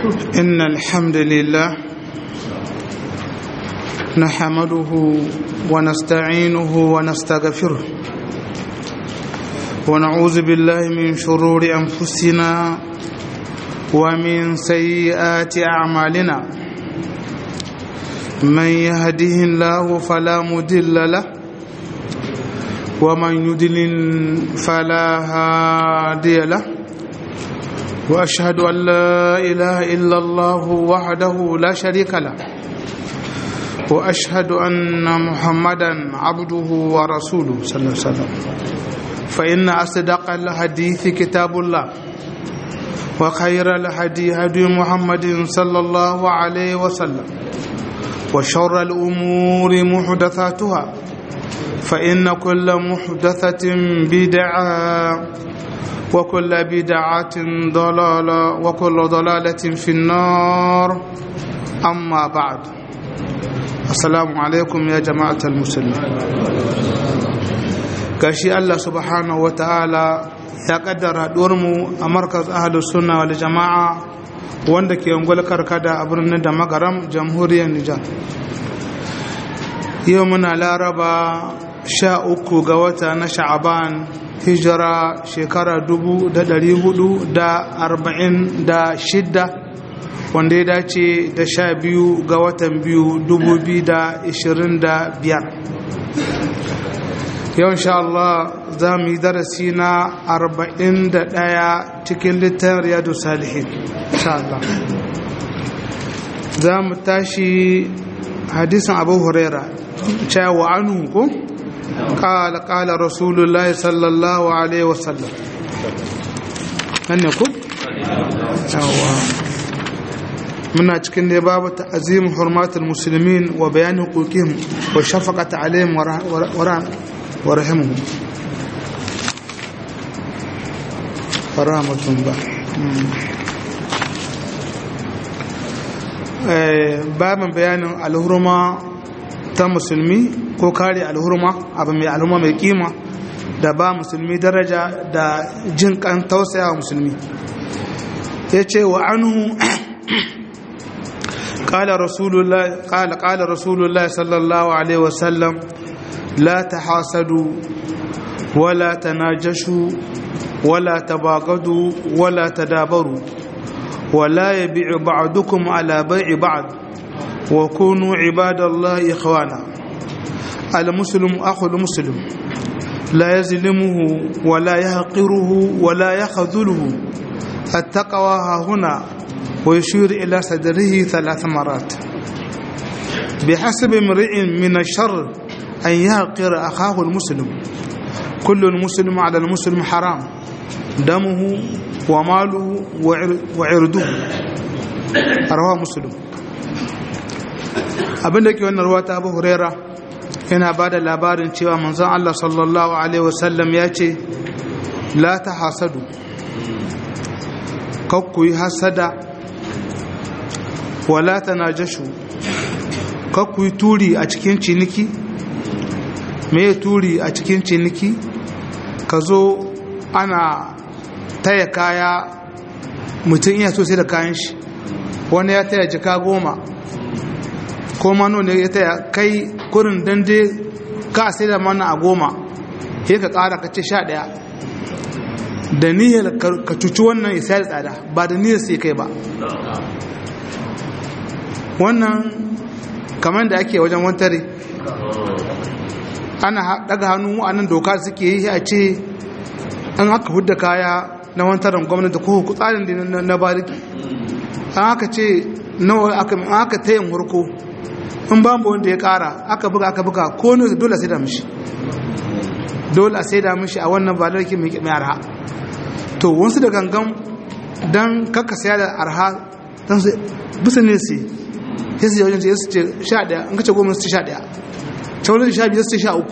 إن الحمد لله نحمده ونستعينه ونستغفره ونعوذ بالله من شرور أنفسنا ومن سيئات أعمالنا من يهده الله فلا مضل له ومن يضلل فلا هادي له وأشهد أن لا إله إلا الله وحده لا شريك له وأشهد أن محمدا عبده ورسوله صلى الله عليه وسلم فإن أصدق الحديث كتاب الله وخير الهدي هدي محمد صلى الله عليه وسلم وشر الأمور محدثاتها فإن كل محدثة بدعة وكل بدعة ضلالة وكل ضلالة في النار أما بعد السلام عليكم يا جماعة المسلمين كاشي الله سبحانه وتعالى ya kaddara haɗuwarmu a markaz ahalus sunna wal jama'a wanda ke ungwal karkada a birnin da magaram jamhuriyar Nijar. Yau muna Laraba 13 ga wata na Sha'aban hijira shekara 1446 wanda ya dace da 12 ga watan 2025. Yau insha Allah za mu yi darasi na 41 cikin littafin Riyadu Salihin insha Allah. Za mu tashi hadisin Abu Huraira cewa anhu ko قال رسول الله صلى الله عليه وسلم أنكم من أجل باب تعظيم حرمات المسلمين وبيان حقوقهم والشفقة عليهم ورحمهم ورحمة الله باب بيان الحرمة ta musulmi ko kare alhurma abu mai alhurma mai kima da ba musulmi daraja da jin kan tausaya wa musulmi ya ce wa anhu qala rasulullah sallallahu alaihi wasallam la tahasadu wala tanajashu wala tabagadu wala tadabaru wala yabi'u ba'dukum ala bai'i ba'd وكونوا عباد الله إخوانا المسلم أخو المسلم لا يظلمه ولا يحقره ولا يخذله التقوى ها هنا ويشير إلى صدره 3 مرات بحسب امرئ من الشر أن يحقر أخاه المسلم كل المسلم على المسلم حرام دمه وماله وعرضه رواه مسلم. Abinda ke wannan ruwa ta Abu Huraira yana bada labarin cewa manzon Allah sallallahu alaihi wasallam ya ce la tahasadu kakku yi hasada wala tanajashu kakku yi turi a cikin ciniki. me turi a cikin ciniki ka zo ana taya kaya mutum iya so sai da kayan shi wani ya taya jika 10 ko mano ne ya taya kai kurin dande ka sai da mana a 10 sai ka kara ka ce 11 da niyyar ka cuci wannan isa da tsada ba da niyyar sai kai ba. wannan kamar da ake wajen wantare ana daga hannu a nan doka suke yi a ce an haka hudda kaya na wantaren gwamnati ko tsarin da na bariki an haka ce nawa aka tayin hurko in babu wanda ya kara aka buga ko ne dole sai da mishi a wannan ba lauki mai arha. to wasu da gangan dan kakka saya da arha dan su bisa ne sai su wajen su ce 11 an kace 10 su ce 11 sauran 12 su ce 13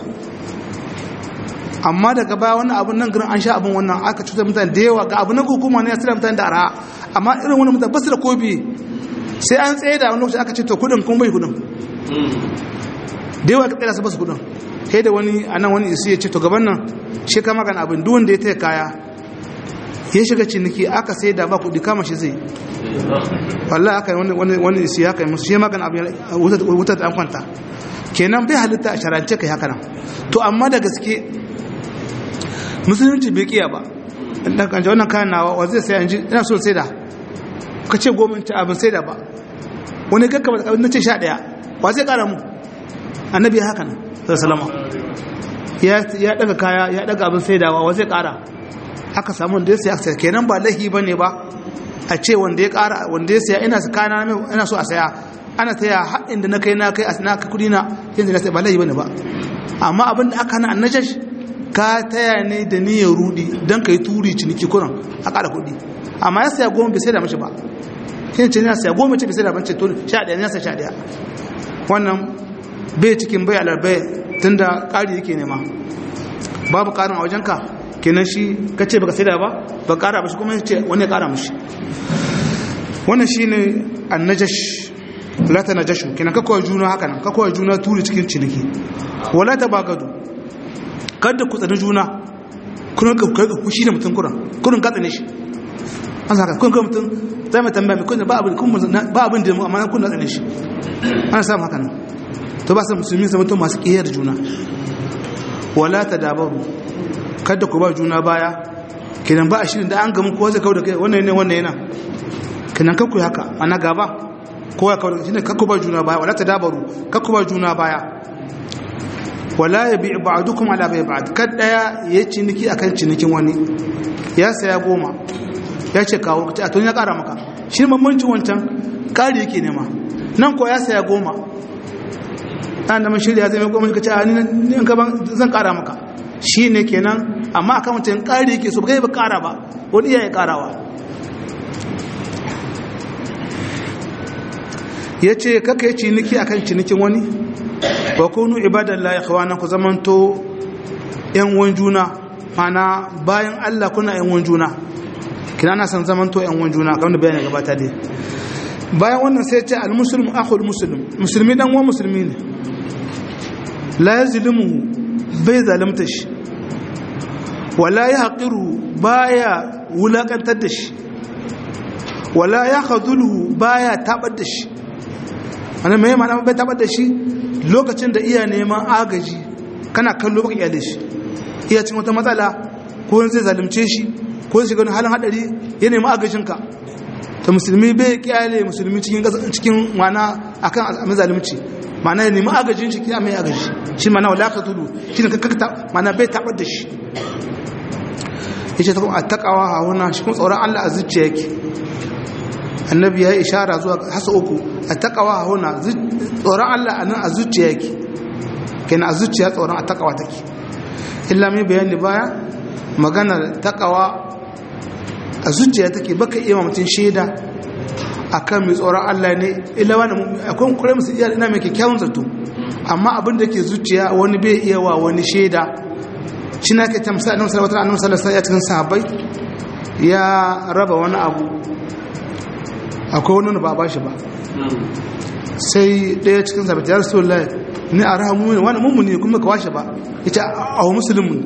amma daga baya wannan abun nan garin an sha abun wannan aka cutar mutane da yawa ga abu na hukuma ne ya tsira mutane da arha amma irin wannan mutane basu da kobi sai an tsaye da wani lokaci aka ce to kudin kun bai kudin da yawa ka tsaya su basu kudin sai da wani anan wani isi ya ce to gaban nan shi ka magana abin duk wanda ya taya kaya ya shiga ciniki aka sai da ba kuɗi kama shi zai wallahi aka wani isi ya kai musu shi magana abin wutar da an kwanta kenan bai halitta a sharance kai haka nan to amma da gaske musulunci bai kiya ba dan kanje wannan kayan nawa wa zai sai an ji ina so sai da ka ce goma ta abin sai da ba wani gaggaba da abin na ce 11 wa zai kara mu annabi ya haka nan sallallahu alaihi ya daga kaya ya daga abin sai da wa zai kara aka samu wanda ya saya aka kenan ba lahi bane ba a ce wanda ya kara wanda ya saya ina kana ina so a saya ana taya har inda na kai a kudi na yanzu na sai ba lahi bane ba amma abin da aka hana annajash ka taya ne da niyyar rudi dan kai turi ciniki kuran a kara kudi amma ya saya goma bai sai da mashi ba kin ce ya saya goma ce bai sai da mace to 11 ya sai 11 wannan bai cikin bai alarbai tunda kari yake nema babu karin a wajenka kenan shi kace baka sai da ba kara ba shi kuma yace wani ya kara mishi wannan shine annajash la tanajashu kenan ka koyi juna haka nan ka koyi juna turi cikin ciniki wala tabagadu kada ku tsani juna kun ka kushi da mutun kurin ka tsane shi an saka kun ka mutun zai mai tambaya kun ba abin da mu amma kun tsane shi an samu haka nan to ba sa musulmi zama to masu kiyar juna wala tadabaru kada ku ba juna baya kenan ba a shirin da an gamu kowa zai kawo da kai wannan ne wannan yana kenan kakku haka ana gaba kowa kawo da shine kakku ba juna baya wala tadabaru kakku ba juna baya wala yabi ba'dukum ala bai ba'd kad daya ya ciniki akan cinikin wani ya saya 10 ya ce kawo a to ya kara maka shi bambancin wancan kari yake nema nan ko ya saya 10 dan da mun shirya zai mai 10 kace a ni in ka ban zan kara maka shi ne kenan amma akan mutum ƙari yake so ba kai ba ƙara ba wani iya ya ƙarawa ya ce kaka yi ciniki akan cinikin wani ba kunu ibadallah ya kawana ku zamanto yan wan juna mana bayan Allah kuna yan wan juna kina na san zamanto yan wan juna kamar da bayani gabata dai bayan wannan sai ya ce al-muslim akhul muslim musulmi dan uwan musulmi ne la yazlimu bai zalimta shi wala ya haƙiru baya wulaƙantar da shi wala ya khadulu baya tabar da shi wani mai mana bai tabar da shi lokacin da iya neman agaji kana kallo baka iyale shi iya cin wata matsala ko zai zalimce shi ko zai shiga halin hadari ya nemi agajinka ta musulmi bai kyale musulmi cikin mana akan mazalimci mana ya nemi agajin shi kina mai agaji shi mana wala ka tudu shi ne kakakta mana bai tabar da shi yace ta kuma attaqawa hauna shi kuma tsoron Allah a zuciya yake annabi ya ishara zuwa hasa uku attaqawa hauna tsoron Allah anan a zuciya yake kenan a zuciya tsoron attaqawa take illa mai bayani baya magana taqawa a zuciya take baka iya mutun shaida akan mai tsoron Allah ne illa wani akwai kure musu iya ina mai kyakkyawan zato amma abin da ke zuciya wani bai iya wa wani shaida shi na ke tamsa annabi sallallahu alaihi wasallam ya cikin sahabbai ya raba wani abu akwai wani ba ba shi ba sai daya cikin sahabbai ya rasulullahi ni arahu wani mummuni kuma ka washe ba yace awu muslimin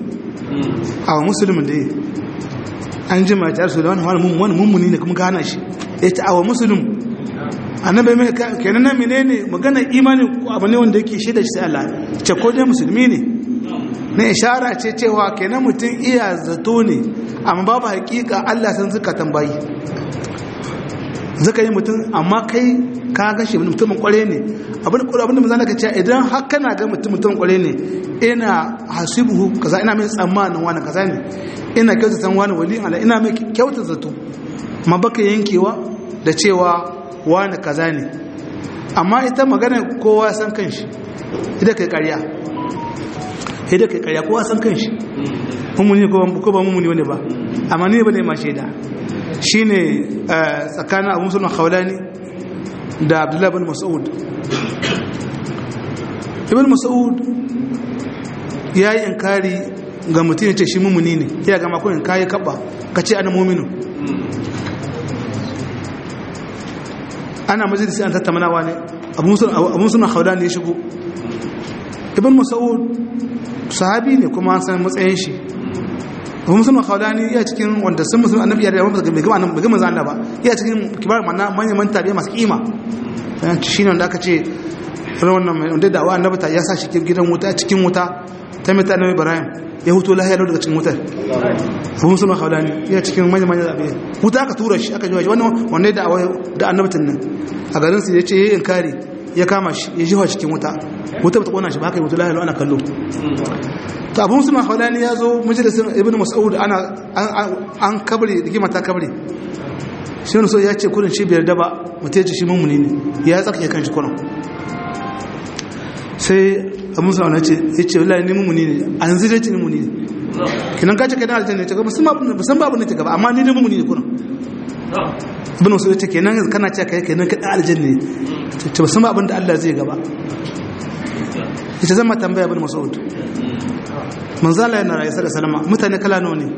dai an ji ma ya rasulullahi wani mummuni ne kuma ka hana shi yace awu muslim annabi mai kenan nan menene magana imani abu ne wanda yake shaida shi sai Allah ce ko dai musulmi ne na ishara ce cewa kenan mutum iya zato ne amma babu hakika Allah san zuka tambayi zaka yi mutum amma kai ka ga shi mutumin kware ne abin da manzo naka ce idan har kana ga mutumin kware ne ina hasibuhu kaza ina mai tsammanin wani kaza ne ina kyauta san wani wali Allah ina mai kyauta zato ma baka yankewa da cewa wani kaza ne amma ita magana kowa san kanshi idan kai ƙarya da kai karya kowa san kanshi mummuni ko ba mummuni wani ba amma ne bane ma shaida shine tsakanin Abu Musa al-Khawlani da Abdullah ibn Mas'ud ibn Mas'ud yayi inkari ga mutum yace shi mummuni ne ya ga ma ko in kai kabba kace ana mu'minu ana majalisi an tattaunawa ne Abu Musa al-Khawlani ya shigo ibn Mas'ud sahabi ne kuma an san matsayin shi Abu Musa al-Khawlani iya cikin wanda sun musulmi annabi ya da bai gama annabi bai gama manzo Allah ba iya cikin kibar manyan mantabi masu kima shine wanda aka ce wannan wanda da wa annabi ta ya sa shi gidan wuta cikin wuta ta mai ta annabi Ibrahim ya huto lahiya daga cikin wutar. Abu Musa al-Khawlani iya cikin manyan zabe wuta aka tura shi aka jiwa shi wannan wanda da annabtin nan a garin su yace yayin inkari ya kama shi ya jiwa cikin wuta ba ta kona shi ba haka wuta lahiya ana kallo. To Abu Musa al-Khawlani ya zo majalisin Ibn Mas'ud an kabri rigima ta kabri shi ne so ya ce kudin shi biyar daba mutum ya ce shi mummuni ne ya tsarki kan shi kuran sai Abu Musa ya ce wallahi ni mummuni ne a yanzu zai ce ni mummuni ne kinan ka ce kai dan aljanna ne ce gaba musan babu ne ce gaba amma ni ne mummuni ne kuran Ibn Mas'ud ya ce kenan kana ce kai kenan ka dan aljanna ne ce musan ba abin da Allah zai gaba ita zama tambaya Ibn Mas'ud manzala yana rayu da salama mutane kala nawa ne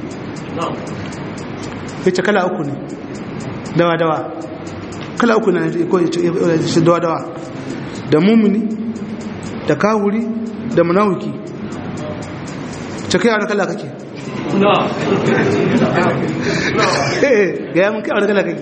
yace kala uku ne dawa kala uku ne ko yace dawa da mumini da kawuri da munafiki ce kai wani kala kake ga ya mun kai wani kala kake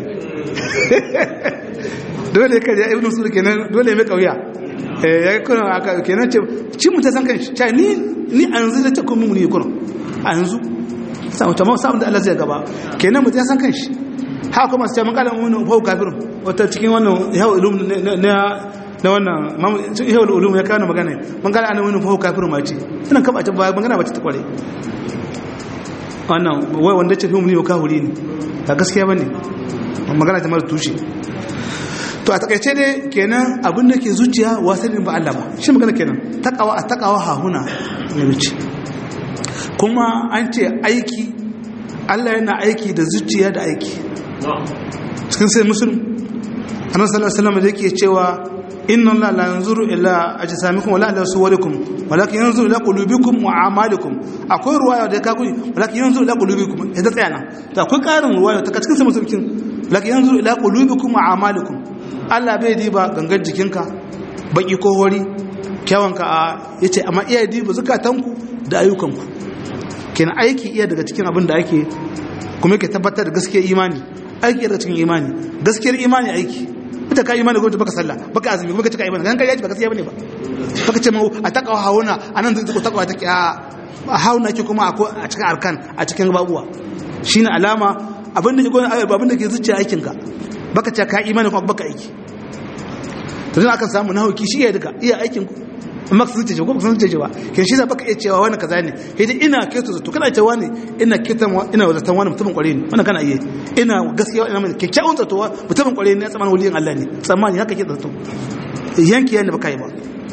dole kai ya ibnu sur kenan dole mai kauya ya kuna aka kenan ce cin mutan san kanshi ce ni a yanzu da ta kuma mun yi kuna a yanzu samu tamam samu da Allah zai gaba kenan mutan san kanshi haka kuma sai mun kala mun fa kafirun wata cikin wannan yawo ilum na wannan yawo ulum ya kana magana mun kala ana mun fa kafirun ma ce ina kaba ta magana ba ta kware wannan wai wanda ce mun yi kafiri ne ba gaskiya bane magana ta mara tushe. To a takaice dai kenan abin da ke zuciya wasanin ba Allah ba shi magana kenan takawa hahuna ne wuce kuma an ce aiki Allah yana aiki da zuciya da aiki cikin sai musulun annabi sallallahu alaihi wasallam da yake cewa inna Allah la yanzuru ila ajsamikum wala ila suwarikum walakin yanzuru ila qulubikum wa a'malikum akwai ruwaya da ka kuni walakin yanzuru ila qulubikum idan tsayana to akwai karin ruwaya ta cikin sai musulmin walakin yanzuru ila qulubikum wa a'malikum Allah bai diba gangar jikinka baki ko hori kyawanka ya ce amma iya diba zukatanku da ayyukanku kenan aiki iya daga cikin abin da ake kuma yake tabbatar da gaskiyar imani aiki daga cikin imani gaskiyar imani aiki ita ka imani ko baka sallah baka azumi baka cika imani kan kai yaji baka gaskiya bane ba baka ce mu a takawa hauna anan zai ko takawa take a hauna ke kuma a cikin arkan a cikin babuwa shine alama abin da ke zuciya aikinka baka ce ka imani kuma baka aiki to dan aka samu nahauki shi ya duka iya aikin ku amma ka zuciya ko baka zuciya ba kin shi baka iya cewa wani kaza ne idan ina keto zato kana cewa ne ina wazatan wani mutumin kware ne wannan kana iya ina gaskiya ina mai kyakkyawan zato mutumin kware ne tsammanin waliyin Allah ne tsammani haka ke zato yanki yana baka yi ba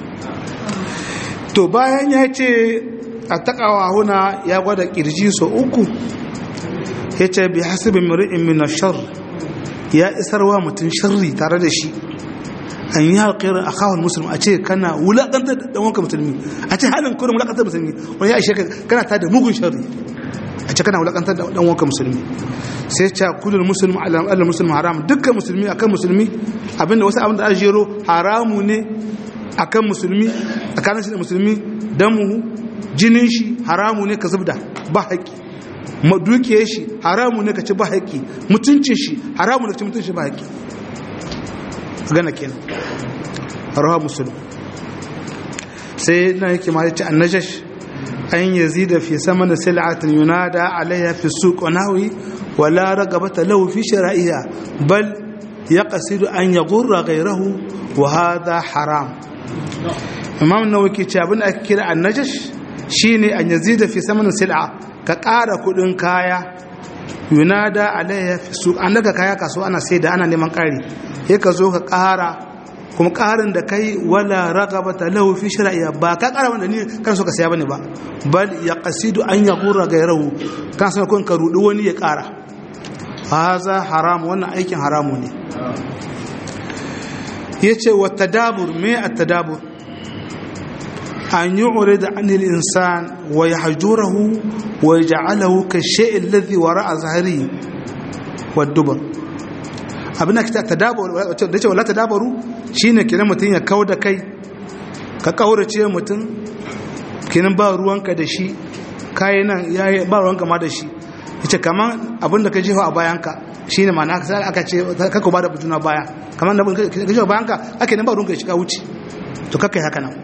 to bayan ya ce a takawa huna ya gwada kirji so uku ya ce bi hasibi mri'in min ash-sharr ya isarwa mutum sharri tare da shi an yi haƙirar a kawon musulmi a ce kana wulaƙantar da ɗanwanka musulmi a ce halin kurin wulaƙantar musulmi wani ya ishe kana ta da mugun sharri a ce kana wulaƙantar da ɗanwanka musulmi sai ce kudin musulmi al'adar musulmi haram dukkan musulmi akan musulmi abinda wasu abinda a jero haramu ne akan musulmi tsakanin shi da musulmi damu jinin shi haramu ne ka zubda ba haƙƙi dukiyar shi haramu ne ka ci ba haƙƙi mutuncin shi haramu ne ka ci mutuncin shi ba haƙƙi gana kenan rawa musulun sai na yake ma yace annajash an yazida fi saman sil'atin yunada alayha fi suq wa nahwi wa la ragabata lahu fi shara'iha bal yaqsidu an yaghurra ghayrahu wa hadha haram imam nawawi ke ce abin da ake kira annajash shine an yazida fi saman sil'a ka ƙara kudin kaya yunada alayha fi suq an daga kaya kaso ana sai da ana neman ƙari sai ka zo ka ƙara kuma ƙarin da kai wala ragabata lahu fi shara'iha ba ka ƙara wanda ni kan so ka saya bane ba bal yaqsidu an yaghurra ghayrahu kan so kun ka rudi wani ya ƙara haza haram wannan aikin haramu ne yace wa tadabur me at-tadabur an yu'rid 'anil insan wa yahjuruhu wa yaj'aluhu ka shay'in alladhi wara'a zahri wa dubar abin da kita tadabbur da ce wala tadabbaru shine kiran mutun ya kauda kai ka kaurace mutun kinan ba ruwanka da shi kayi nan yayi ba ruwan kama da shi yace kaman abinda ka jefa a bayanka shine ma'ana aka ce kaka ba da bujuna baya kaman da ka jefa bayanka ake nan ba ruwan ka shiga wuce to kaka haka nan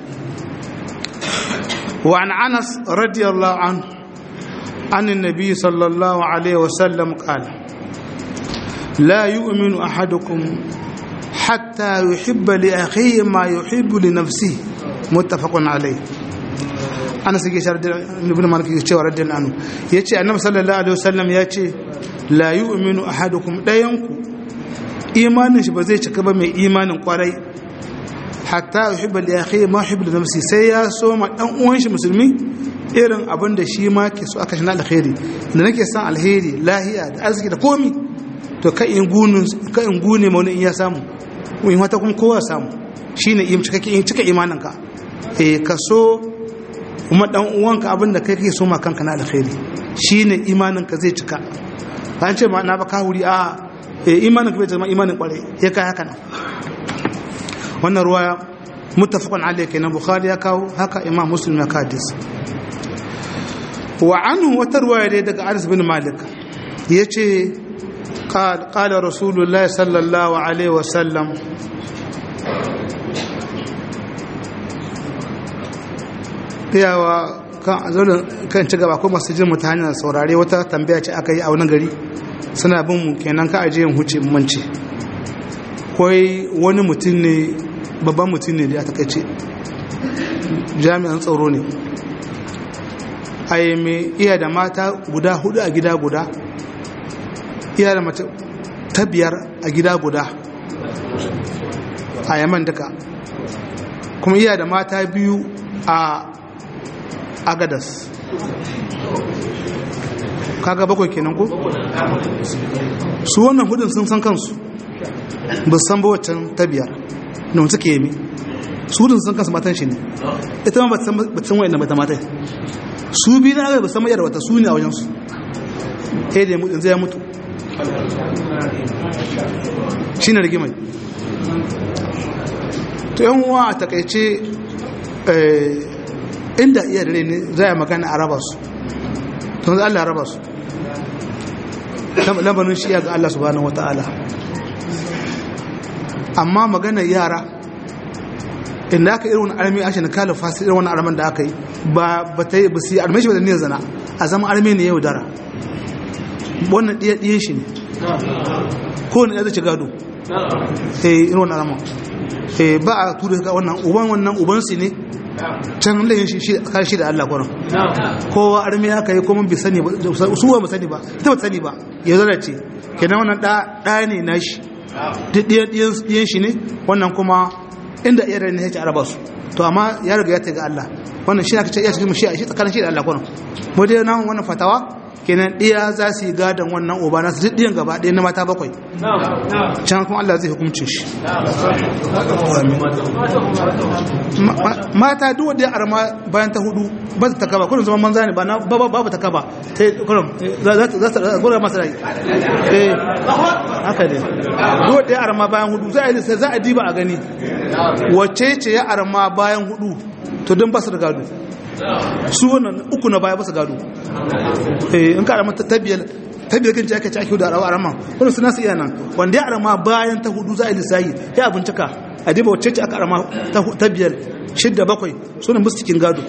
wa an Anas radiyallahu anhu an annabi sallallahu alaihi wasallam qala la yu'minu ahadukum hatta yuhibba li akhihi ma yuhibbu li nafsihi muttafaqun alayhi Anas yake shar da ibn Malik yake cewa radiyallahu anhu yace annabi sallallahu alaihi wasallam yace la yu'minu ahadukum dayanku imanin shi ba zai cika ba mai imanin kwarai hatta yuhibba li akhihi ma yuhibbu li nafsihi sai ya so ma dan uwan shi musulmi irin abin da shi ma ke so aka shi na alkhairi da nake san alheri lahiya da arziki da komi to ka in gune ma wani in ya samu in wata kuma kowa samu shine cika imaninka ka so kuma dan uwanka abin da kai kake so ma kanka na alkhairi shine imaninka zai cika an ce ma na baka wuri a imaninka bai zama imanin kwarai ya kai haka nan wannan ruwaya muttafaqun alayhi kenan Bukhari ya kawo haka Imam Muslim ya kawo hadisi wa anhu wata ruwaya dai daga Anas bin Malik yace قال رسول الله صلى الله عليه وسلم yawa kan ci gaba ko masu jin ta hanyar saurare wata tambaya ce aka yi a wani gari suna bin mu kenan ka aje yin huce mance koi wani mutum ne babban mutum ne da a takaice jami'an tsaro ne ai me iya da mata guda hudu a gida guda iya da mace ta biyar a gida guda a Yaman duka kuma iya da mata biyu a Agadas kaga bakwai kenan ko su wannan hudun sun san kansu ba san ba waccan ta biyar da mutu ke yi su hudun sun kansu matan shi ne ita ma ba san wayan da mata mata su biyu na agada ba san mayar wata su ne a wajensu ɗaya da ya mutu zai mutu shi ne rigimai to yan uwa a takaice inda iya da ne za a magana a raba su tun za Allah raba su lambanin shi ya ga Allah subhanahu wa ta'ala amma magana yara inda aka irin wani armi ashe na kala fasi irin wani arman da aka yi ba ta yi ba su yi armai shi ba da niyyar zana a zama armi ne yau dara wannan ɗiyan shi ne kowane ɗaya zai ci gado irin wani arman ba a tura ka wannan ubansu ne can layin shi da Allah kwanan kowa armi aka yi kuma bai sani ba su ba sani ba ita ba sani ba ya zara ce kenan wannan ɗaya ne na shi ɗiyan shi ne wannan kuma inda iya rai ne ya ci araba su to amma ya riga ya ta ga Allah wannan shi aka ce iya cikin shi a shi tsakanin shi da Allah kwanan mu dai nan wannan fatawa kenan ɗiya za su yi gadon wannan uba na su ɗiyan gaba ɗaya na mata bakwai can kuma Allah zai hukuncin shi mata duk wadda ya arma bayan ta hudu ba ta takaba kullum zaman manza ne babu takaba ta yi kullum za ta gura masu rai haka ne duk wadda ya arma bayan hudu za a diba a gani wacce ce ya arma bayan hudu to don ba su da gado su wannan uku na baya ba su gado in ka arama tabbiyar kan ci aka ci ake da arawa arama wannan suna su iya nan wanda ya arama bayan ta hudu za a lissayi ya bincika a diba wacce ce aka arama tabbiyar 6-7 sunan musu cikin gado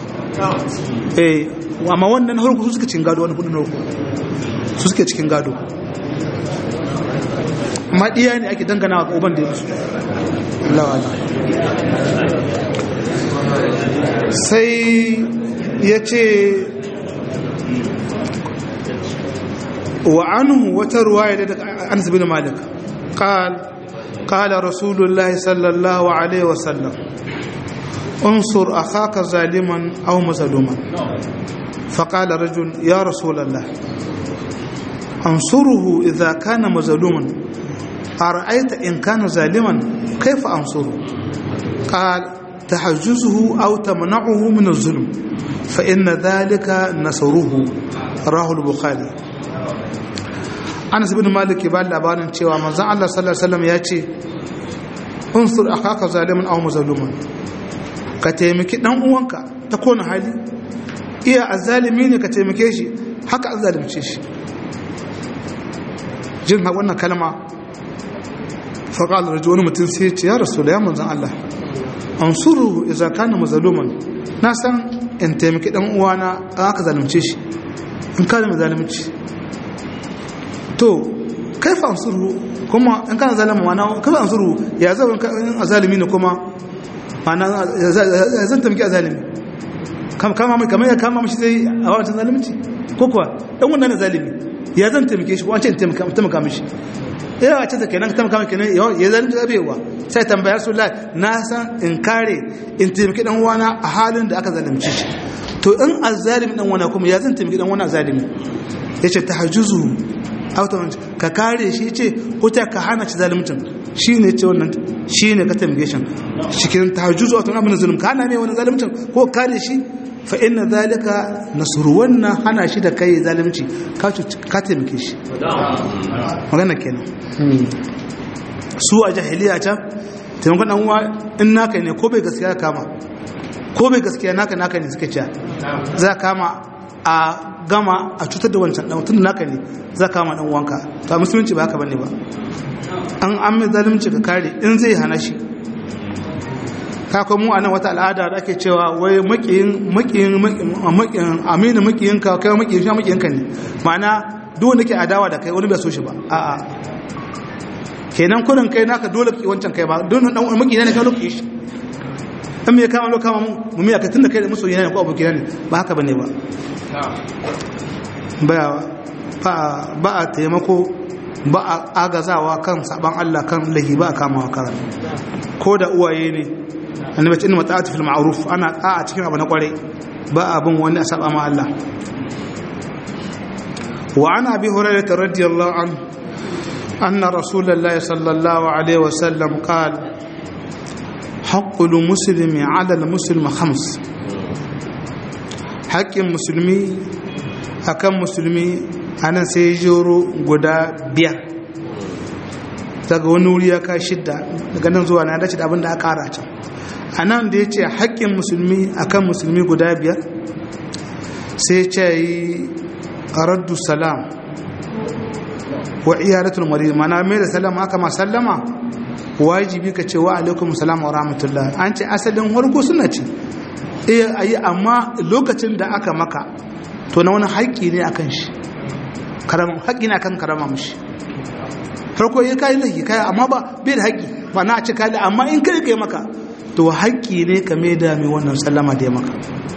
amma wannan harku su suka cikin gado wannan hudu na harku su suke cikin gado amma ɗiya ne ake dangana ga uban da ya musu sai ya ce wa anhu wata ruwaya daga Anas bin Malik qala rasulullahi sallallahu alaihi wasallam unsur akhaka zaliman aw mazluman faqala rajul ya rasulullah ansuruhu idha kana mazluman ara'aita in kana zaliman kayfa ansuru qala تحجزه أو تمنعه من الظلم فإن ذلك نصره رواه البخاري. Anas bin Malik ba labarin cewa manzon Allah sallallahu alaihi wasallam ya ce unsur akhaka zaliman aw mazluman ka taimaki dan uwanka ta kona hali iya azzalimi ne ka taimake shi haka an zalimce shi. jin wannan kalma faƙal rajul wani mutum sai ya ce ya rasu da ya manzan Allah an suru iza kana mazaluman na san in taimaki dan uwana an aka zalimce shi in kana mazalimci to kaifa an suru kuma in kana zalima mana kaifa an suru ya zan in azalimi ne kuma mana zan taimaki azalimi kama mai kamar ya kama mashi sai a wancan zalimci ko kuwa dan wannan zalimi ya zan taimake shi ko an ce taimaka mishi yawa ce ta kenan taimaka kenan ya zalunci zabewa sai tambaya Rasulullah na san in kare in taimaki dan uwana a halin da aka zalunce shi to in azzalimi dan uwana kuma ya zan taimaki dan uwana zalimi yace tahajjuzu autawan ka kare shi yace ko ta ka hana shi zalimcin shine ce wannan shine ka taimake shi cikin tahajjuzu autawan abin zulum ka hana ne wannan zalimcin ko kare shi fa inna zalika nasru wannan hana shi da kai zalimci ka taimake shi magana kenan su a jahiliya can taimakon dan uwa in naka ne ko bai gaskiya kama ko bai gaskiya naka ne suke cewa za kama a gama a cutar da wancan dan tun naka ne za kama dan uwanka to musulunci ba haka bane ba an mai zalimci ka kare in zai hana shi kakon mu a nan wata al'ada da ake cewa wai aminu makiyinka kai makiyinka ne ma'ana duk wanda ke adawa da kai wani bai so shi ba a'a kenan kurin kai naka dole ki wancan kai ba don dan makiyina ne kai lokaci shi dan me kama lokama mu miya kai tunda kai da masoyi ne ko aboki ne ba haka bane ba a taimako ba a agazawa kan saban Allah kan lahi ba a kamawa karan ko da uwaye ne annabi ce inna mata'atu fil ma'ruf ana a cikin abu na kware ba abun wani a saba ma Allah wa ana abi hurairah radiyallahu anhu anna rasulullahi sallallahu alaihi wasallam qala haqqul muslimi 'ala al muslim khams haqqin muslimi akan musulmi anan sai joro guda biyar daga wani wuri ya ka shidda daga nan zuwa na dace da abin da aka ƙara can a nan da ya ce haƙƙin musulmi akan musulmi guda biyar sai ce yi raddu salam wa iyalatul marid mana mai da salama aka ma sallama wajibi ka ce wa alaikum salam wa rahmatullah an ce asalin harko suna ce ayi amma lokacin da aka maka to na wani haƙƙi ne akan shi haƙƙi ne akan karama mishi farko ya kayi laifi kai amma ba bai da haƙƙi ba na ce kai amma in kai kai maka to haƙƙi ne ka mai da mai wannan sallama da ya maka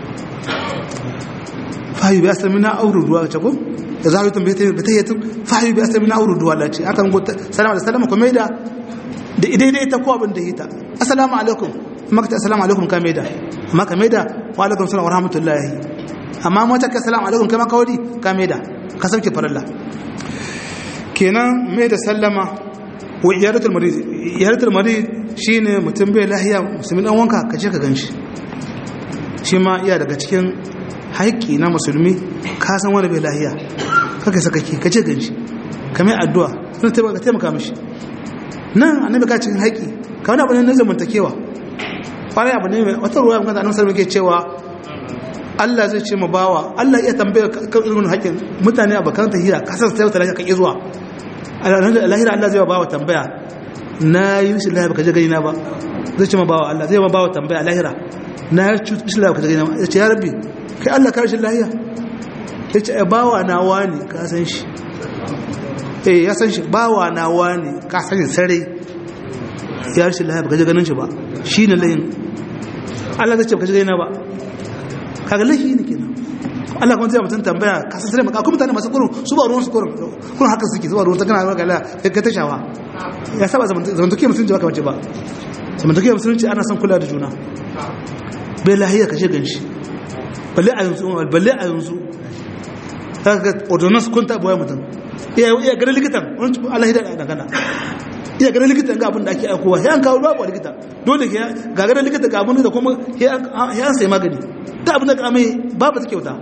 fahiyu bi aslamina auru duwa ta ko da za a yi tambayatun fahiyu bi aslamina auru duwa la ce akan go sallama da sallama ko mai da daidai ta ko abin da yi ta assalamu alaikum maka ta assalamu alaikum ka mai da amma ka mai da wa alaikum salam wa rahmatullahi amma mata ka assalamu alaikum kai maka wadi ka mai da ka sauke faralla kenan mai da sallama wa iyadatul marid shine mutum bai lahiya musulmi dan wanka kace ka ganshi shi ma iya daga cikin haƙƙi na musulmi ka san wani bai lahiya kaka sakaki kace ganshi kamar addu'a sun taimaka mishi nan annabi ka cikin haƙƙi ka wani abu ne na zamantakewa kwarai abu ne mai wata ruwa kan annabi sallallahu alaihi cewa Allah zai ce ma bawa Allah iya tambaya kan irin haƙƙin mutane abakan tahira kasar sai ta lafiya kan izuwa lahira Allah zai ba bawa tambaya na yi shi lahira baka je gani na ba zai ce ma bawa Allah zai ma bawa tambaya lahira na yi shi lahira baka je gani na ba ya ce ya rabbi kai Allah ka rashin lahiya ya ce bawa na wani ka san shi ya san shi bawa na wani ka san shi sare ya rashin lahiya baka je ganin shi ba shi ne lahin Allah zai ce baka je gani na ba kaga lahi ne kenan Allah kuma zai mutum tambaya ka san sare maka kuma mutane masu kurun su ba ruwan su kurun haka suke su ba ruwan ta kana ruwan kala ka ta shawa ya saba zamantakiyar musulunci ba kamar ce ba zamantakiyar musulunci ana son kula da juna bai lahiya ka ce ganshi balle a yanzu kaga ordonance kun ta boye mutum iya ganin likitan wani Allah ya da dangana iya ganin likitan ga abin da ake aikowa ya an kawo babu likita dole ga ganin likita ga abin da kuma ya an sai magani da abin da ka mai babu ta kyauta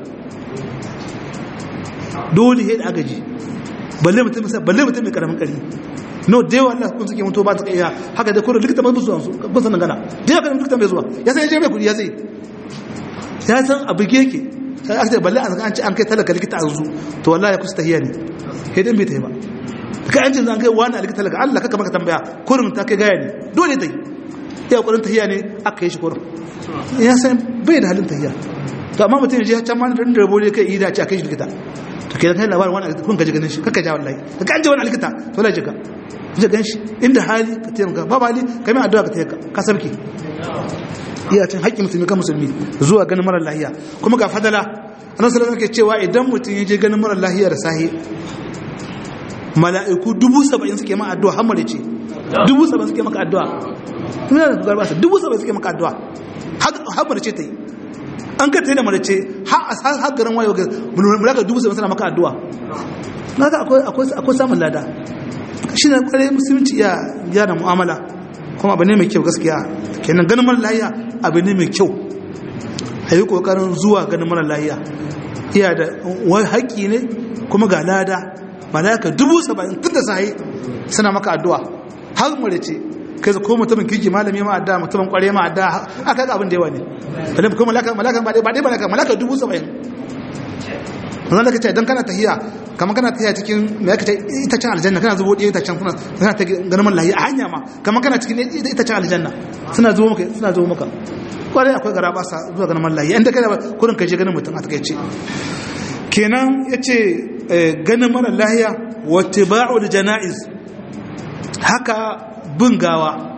dole ya da agaji balle mutum mai karamin kari no da yawa Allah kun suke mutu ba ta kai haka da kuma likita ba zuwa su ba san gana da yawa likita mai zuwa ya san ya je mai kudi ya sai ya san abu yake aka balle an ce an kai talaka likita a zu to wallahi kusa tahiya ne sai dan bai tahi ba kai an ce an kai wani a likita talaka Allah kaka maka tambaya kurin ta kai gaya ne dole tahi ya kurin tahiya ne aka yi shi kurin ya san bai da halin tahiya to amma mutum ya je can ma da rabo ne kai ida ce aka yi shi likita to kenan kai labarin wani kun gaji ganin shi kaka ja wallahi ka an je wani likita to wallahi jika je gan shi inda hali ka taimaka ba hali kai mai addu'a ka taimaka ka sabki iya cin haƙƙin musulmi kan musulmi zuwa ganin marar lahiya kuma ga fadala annabi sallallahu alaihi wasallam ke cewa idan mutum ya je ganin marar lahiya da sahi mala'iku 70 suke ma addu'a har mare ce 70 suke maka addu'a ina da garba sa 70 suke maka addu'a har mare ce ta yi an ka tayi da mare ce har garin wayo ga mulaka 70 suna maka addu'a naga akwai samun lada shine kware musulunci iya da mu'amala kuma abu ne mai kyau gaskiya kenan ganin mara lahiya abu ne mai kyau a yi ƙoƙarin zuwa ganin mara lahiya iya da wani haƙƙi ne kuma ga lada malaka 70 tun da sahi suna maka addu'a har mara ce kai ko mutumin kirki malami ma addu'a mutumin ƙware ma addu'a aka ga abin da yawa ne bale ko malaka malaka 70 wannan da kace dan kana tahiya kamar kana tahiya cikin me yake ita can aljanna kana zubo ɗaya ita can kana ta ganin mallahi a hanya ma kamar kana cikin ita can aljanna suna zubo maka kwarai akwai garaba sa zuwa ganin mallahi inda kana kurin kaje ganin mutum a takeice kenan yace ganin mara lahiya wa tiba'ul janaiz haka bin gawa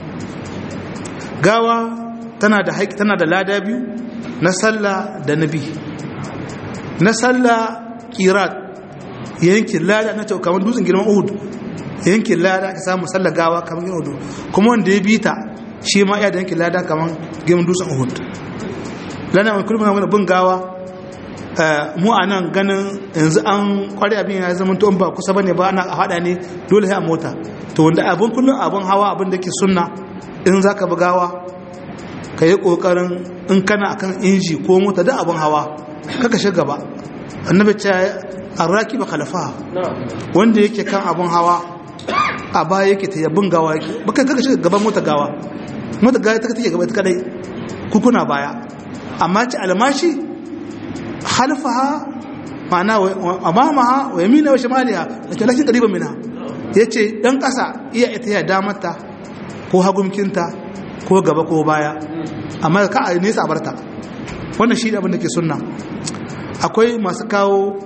tana da haƙi tana da lada biyu na sallah da nabi na sallah qirat yankin lada na cewa kamar dutsen girman Uhud yankin lada ka samu sallar gawa kamar girman Uhud kuma wanda ya bita shi ma iya da yankin lada kamar girman dutsen Uhud lana mai kulmuna mana bin gawa mu a nan ganin yanzu an kware abin ya zama to ba kusa bane ba ana hada ne dole sai a mota to wanda abin kullun abin hawa abin da ke sunna in zaka bi gawa ka yi kokarin in kana akan inji ko mota da abin hawa kaka shiga gaba annabi ce arraki ba khalafa wanda yake kan abun hawa a baya yake ta yabin gawa yake baka kaka shiga gaban mota gawa ta take gaba ta kadai kukuna baya amma ci almashi khalfaha ma'ana amamaha wa yamina wa shimaliha lakin qariban minha yace dan kasa iya ita ya damarta ko hagumkinta ko gaba ko baya amma ka a nesa barta wannan shi ne abin da ke sunna akwai masu kawo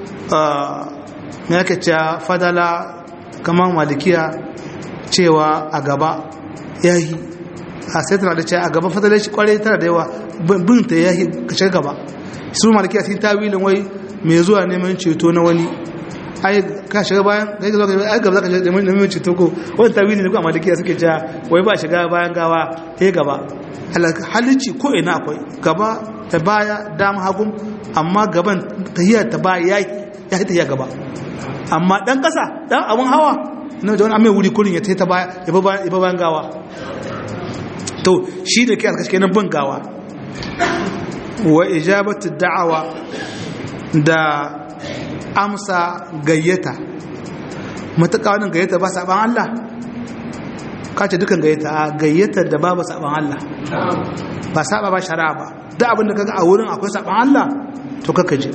na yake cewa fadala kamar malikiya cewa a gaba yahi a sai tana da cewa a gaba fadala shi kwarai tana da yawa binta yahi ka shiga gaba su malikiya sun tawilin wai mai zuwa neman ceto na wani ai ka shiga bayan kai zo ai gaba zaka shiga neman ceto ko wani tawili ne ko a malikiya suke cewa wai ba shiga bayan gawa he gaba halici ko ina akwai gaba ta baya dama hagun amma gaban tahiyar ta baya ya tahiya gaba amma dan kasa dan abun hawa na da wani amai wuri kurin ya tahi ta baya ya ba bayan gawa to shi da ke alkashi kenan bin gawa wa ijabatu da'awa da amsa gayyata mutaka wannan gayyata ba saban Allah kace dukan gayyata a gayyatar da babu saban Allah ba saba ba shari'a ba duk abin da kaga a wurin akwai saban Allah to kaka je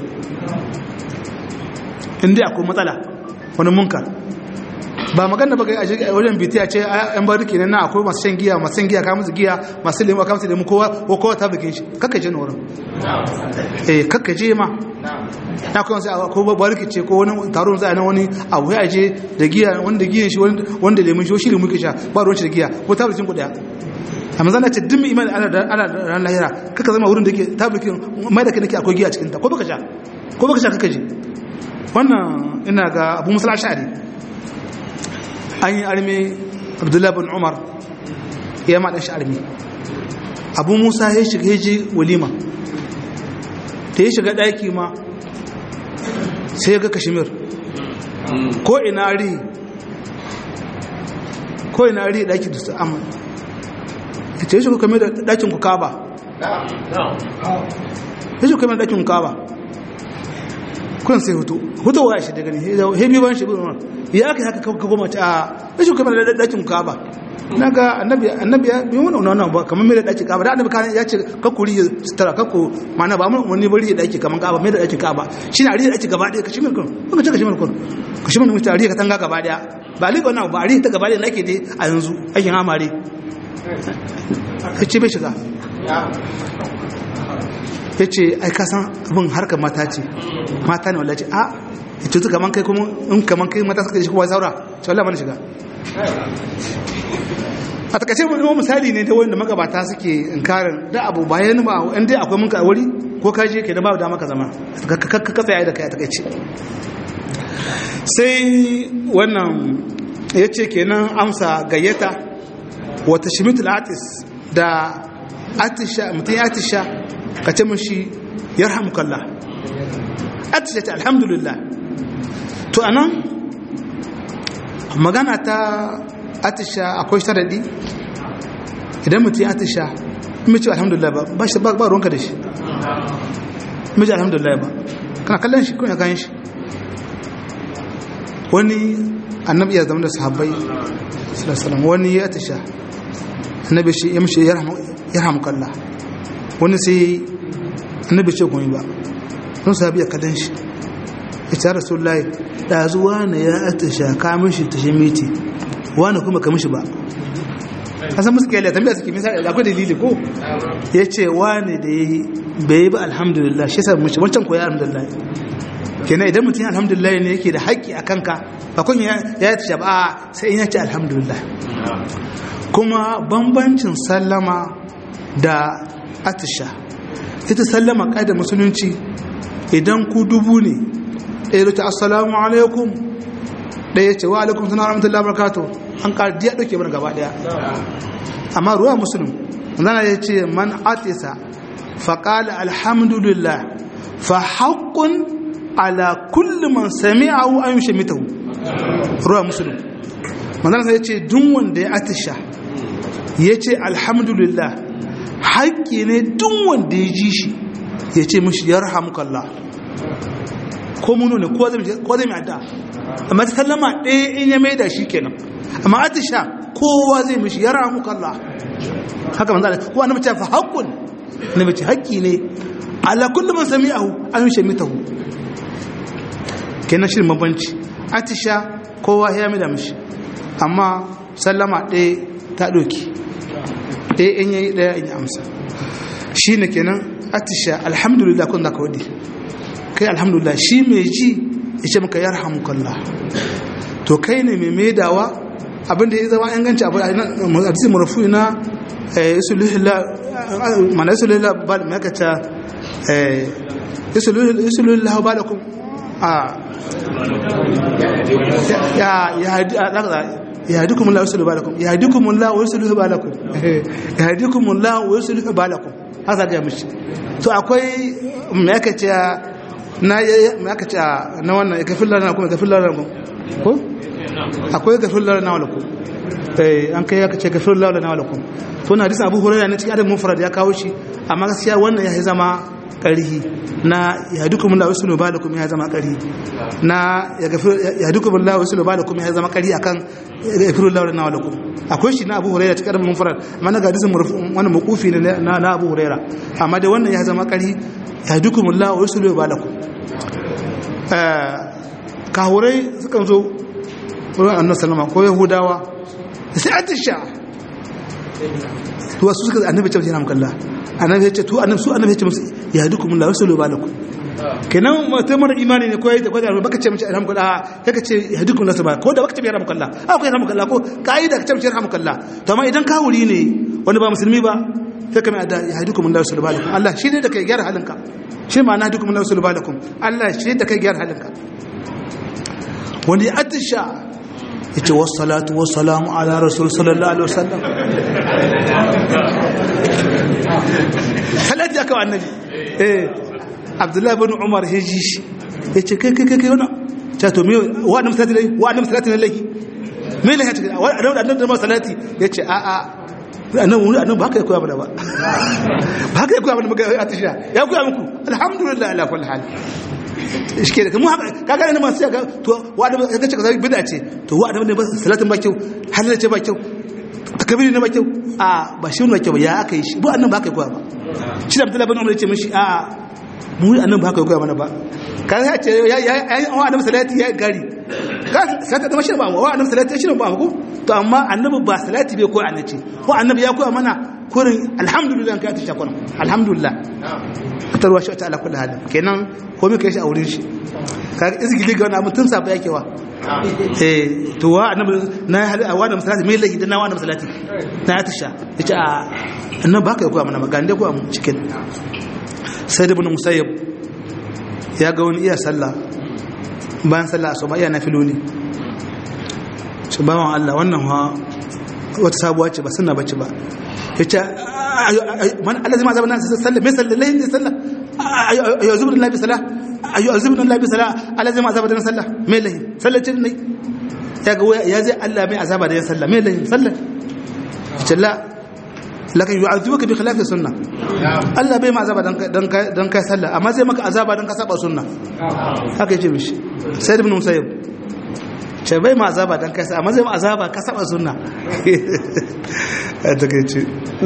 inda akwai matsala wani munkar ba magana ba ga a wajen biti a ce an bar rike nan akwai masu shan giya ka musu giya masu lemu ka musu lemu kowa ta bikin shi kaka je na wurin kaka je ma na kuma sai ko ba rike ce ko wani taron zai na wani abu ya je da giya wanda giyan shi wanda lemun shi lemun ke sha ba ruwan shi da giya ko ta bikin ku daya amma zan ce dimmi imani ana ran lahira kaka zama wurin da ke ta bikin mai da kai akwai giya cikin ta ko baka sha kaka je wannan ina ga Abu Musa al-Ash'ari an yi arme Abdullah bin Umar ya ma dan shi arme Abu Musa ya shiga yaji walima ta ya shiga daki ma sai ya ga kashmir ko ina ri daki da su amma ita ya shiga kamar da dakin ku Kaaba ya shiga kamar da dakin ku Kaaba kun sai hutu wa shi daga ne he bi ban shi bin ya aka haka ka goma ta ya shiga kamar da dakin ku Kaaba naga annabi ya bi wannan ba kamar mai da daki kaba da annabi kan ya ce ka kuri sutura ka ko mana ba mun wani bari da daki kamar kaba mai da daki kaba shine ari da daki gaba daya ka shi mulkun kun ce ka shi mulkun ka shi mulkun ari ka tanga gaba daya ba li wannan ba ari ta gaba daya nake dai a yanzu aikin amare kace bai shiga yace ai ka san abin harkar mata ce mata ne wallahi a ito ta kaman kai kuma in kaman kai mata suka shi kowa saura to wallahi mana shiga a takaice mu misali ne da wanda magabata suke inkarin da abu bayan ba in dai akwai mun ka wuri ko ka je kenan ba da maka zama ka tsaya da kai a takaice sai wannan yace kenan amsa gayyata wa tashmitul atis da atisha mutai atisha kace mishi yarhamukallah atisha ta alhamdulillah to anan magana ta atisha akwai sharadi idan mutum ya atisha mace alhamdulillah ba ruwanka da shi mace alhamdulillah ba kana kallon shi kuna kayan shi wani annabi ya zama da sahabbai sallallahu wani ya atisha annabi shi ya mishi yarhamukallah wani sai annabi ce kuma ba sun sahabi ya kallon shi ya ce rasulullahi da zuwa ne ya atisha ka mishi tashimiti wani kuma ka mishi ba a san musu kyalya tambaya suke misali da akwai dalili ko ya ce wani da ya yi bai yi ba alhamdulillah shi sa mishi wancan koya alhamdulillah kenan idan mutum alhamdulillah ne yake da haƙƙi a kanka ba kun ya ce ba sai in ya ce alhamdulillah kuma bambancin sallama da atisha ita sallama ƙa'idar musulunci idan ku dubu ne ɗaya ta assalamu alaikum ɗaya ce wa alaikum salam rahmatullahi barakatuh an ƙardi ya ɗauke mana gaba ɗaya amma ruwa musulun zana ya ce man atisa faƙala alhamdulillah fa haƙƙun ala kulli man sami'ahu an yushamitahu ruwa musulun manzana ya ce duk wanda ya atisha ya ce alhamdulillah haƙƙi ne duk wanda ya ji shi ya ce mishi yarhamukallah ko muno ne ko zai mai adda amma ta sallama ɗaya in ya maida shi kenan amma atisha kowa zai mishi yarhamukallah haka manzo Allah ko annabi ce fa haqqun annabi ce haƙƙi ne ala kulli man sami'ahu an yushamitahu kenan shi mabanci atisha kowa ya maida mishi amma sallama ɗaya ta doki ɗaya in yayi ɗaya in ya amsa shine kenan atisha alhamdulillah kun da ka wadi kai alhamdulillah shi mai ji ya ce maka yarhamukallah to kai ne mai maidawa abinda ya zama inganci abu a hadisi marfu na mana yasulillah ba mai kaca yasulillah ba lakum يهديكم الله ويصلح بالكم يهديكم الله ويصلح بالكم يهديكم الله ويصلح بالكم haka ga mishi to akwai me aka ce na wannan gafil lana kuma gafil lana ko akwai gafil lana walakum an kai aka ce gafil lana walakum to na hadisin Abu Hurairah ne cikin adab mufrad ya kawo shi amma gaskiya wannan ya zama ƙarhi na yahdukum Allah wasu balakum ya zama ƙarhi na yahdukum Allah wasu balakum ya zama ƙarhi akan yafiru Allah na walakum akwai shi na Abu Hurairah cikin adab mufrad amma na hadisin wannan mawqufi ne na Abu Hurairah amma da wannan ya zama ƙarhi yahdukum Allah wasu balakum kahurai sukan zo wurin Annabi sallama ko Yahudawa sai atisha to wasu suka Annabi ce yana mukalla annabi ya ce to annabi ya ce musu yahdukum Allah wasu balakum kenan mutum mara imani ne ko yayi da kwada baka ce mishi alhamdulillah kaka ce yahdukum Allah subhanahu ko da baka ce yarhamukallah a ko yarhamukallah ko kaida ka ce mishi yarhamukallah to amma idan ka wuri ne wani ba musulmi ba sai ka mai ada yahdukum Allah wasu balakum Allah shi ne da kai gyara halinka shi ma na yahdukum Allah wasu balakum Allah shi ne da kai gyara halinka wani atisha yace wassalatu wassalamu ala rasul sallallahu alaihi wasallam salati aka annabi Abdullah ibn Umar hiji shi yace kai wannan ta to me wa annabi salati lillahi me ne yace annabi da salati yace a annabi ba haka ya koya mana ba haka ya koya mana muka atisha ya koya muku alhamdulillah ala kulli hal iske da mu haka kaga ne masu ga to wa da kace kaza bid'a ce to wa da ne ba salatin ba kyau halal ce ba kyau takabiri ne ba kyau a ba shi ne kyau ya aka yi shi ba annabi ba aka yi koya ba shi da Abdullahi bin Umar ya ce mishi a mu annabi ba aka yi koya mana ba kan ya ce ya wa annabi salati ya gari ka sai da mashi ba wa annabi salati shi ba ko to amma annabi ba salati bai koya annabi ko annabi ya koya mana kurin alhamdulillah ka ta shakon alhamdulillah ta ruwa shi ta ala kullu halin kenan ko me kai shi a wurin shi kaga izgili ga wannan mutun safa yake wa to wa annabi na wa da salati mai lahi dan na wa annabi salati na ya tasha yace a annabi ba ka koya mana magande ko am cikin sai da ibn musayyib ya ga wani iya sallah bayan sallah asuba iya nafiloli shi bawan Allah wannan wata sabuwa ce ba sunna bace ba yace man Allah zai ma zaba nan sallah me sallah lahin sallah ayu azubna bi salah ayu azubna bi salah Allah zai ma zaba nan sallah me lahin sallah ce ne ya ga ya zai Allah mai azaba da ya sallah me lahin sallah jalla lakin yu'adhibuka bi khilafi sunnah Allah bai ma azaba dan kai sallah amma zai maka azaba dan ka saba sunna haka yace mishi sayyid ibn musayyib ce bai ma azaba dan kai sallah amma zai ma azaba ka saba sunna take ce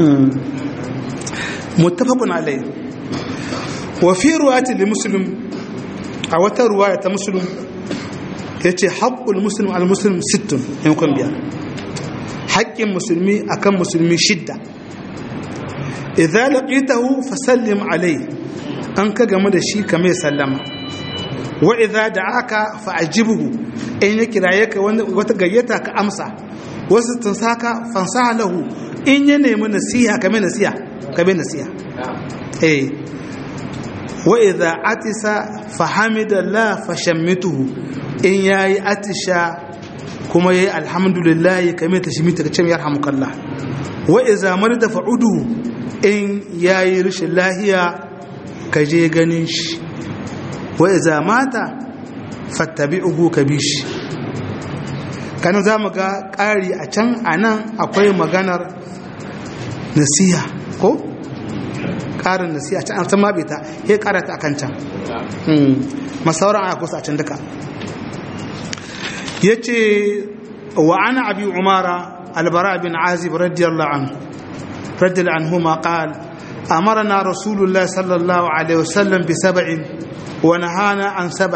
muttafaqun alayhi wa fi riwayati li muslim a wata riwaya ta muslim yace haqqul muslim al muslim sittun in kun biya haqqin musulmi akan musulmi shidda idza laqitahu fasallim alayhi an ka game da shi kame sallama wa idza da'aka fa'ajibhu in ya kiraye ka wata gayyata ka amsa wasu tunsaka fansaha lahu in ya nemi nasiha kame nasiha wa idza atisa fahamidallah fashammituhu in yayi atisha kuma yayi alhamdulillah kame tashmita kace yarhamukallah wa idza marida fa'udu in yayi rishin lahiya ka je ganin shi wa iza mata fattabi'uhu kabishi kana zamu ga ƙari a can anan akwai maganar nasiha ko ƙarin nasiha can an san mabe ta he karata akan can masauran aya kusa a can duka yace wa ana abi umara albara bin azib radiyallahu anhu رضي عنهما قال أمرنا رسول الله صلى الله عليه وسلم ب7 ونهانا عن 7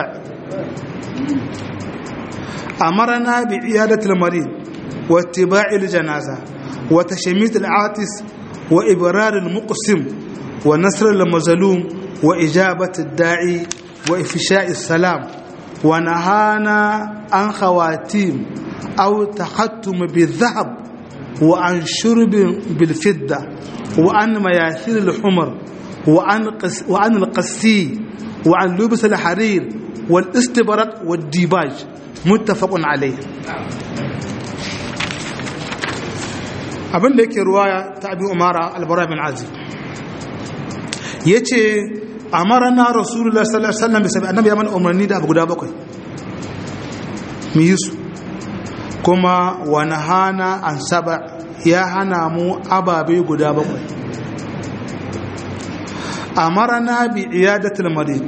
أمرنا بعيادة المريض واتباع الجنازة وتشميت العاطس وإبرار المقسم ونصر المظلوم وإجابة الداعي وإفشاء السلام ونهانا عن خواتيم أو تختم بالذهب وعن شرب بالفضة وعن مياثير الحمر وعن القسي وعن لبس الحرير والاستبرق والديباج متفق عليه abin da yake ruwaya ta abi umara albara bin azib yace amarna rasulullah sallallahu alaihi wasallam bi sabi annabi ya mana umarni da abu guda 7 mu yi su kuma wani hana an 7 ya hana mu ababe guda 7 amarna bi iyadatul marid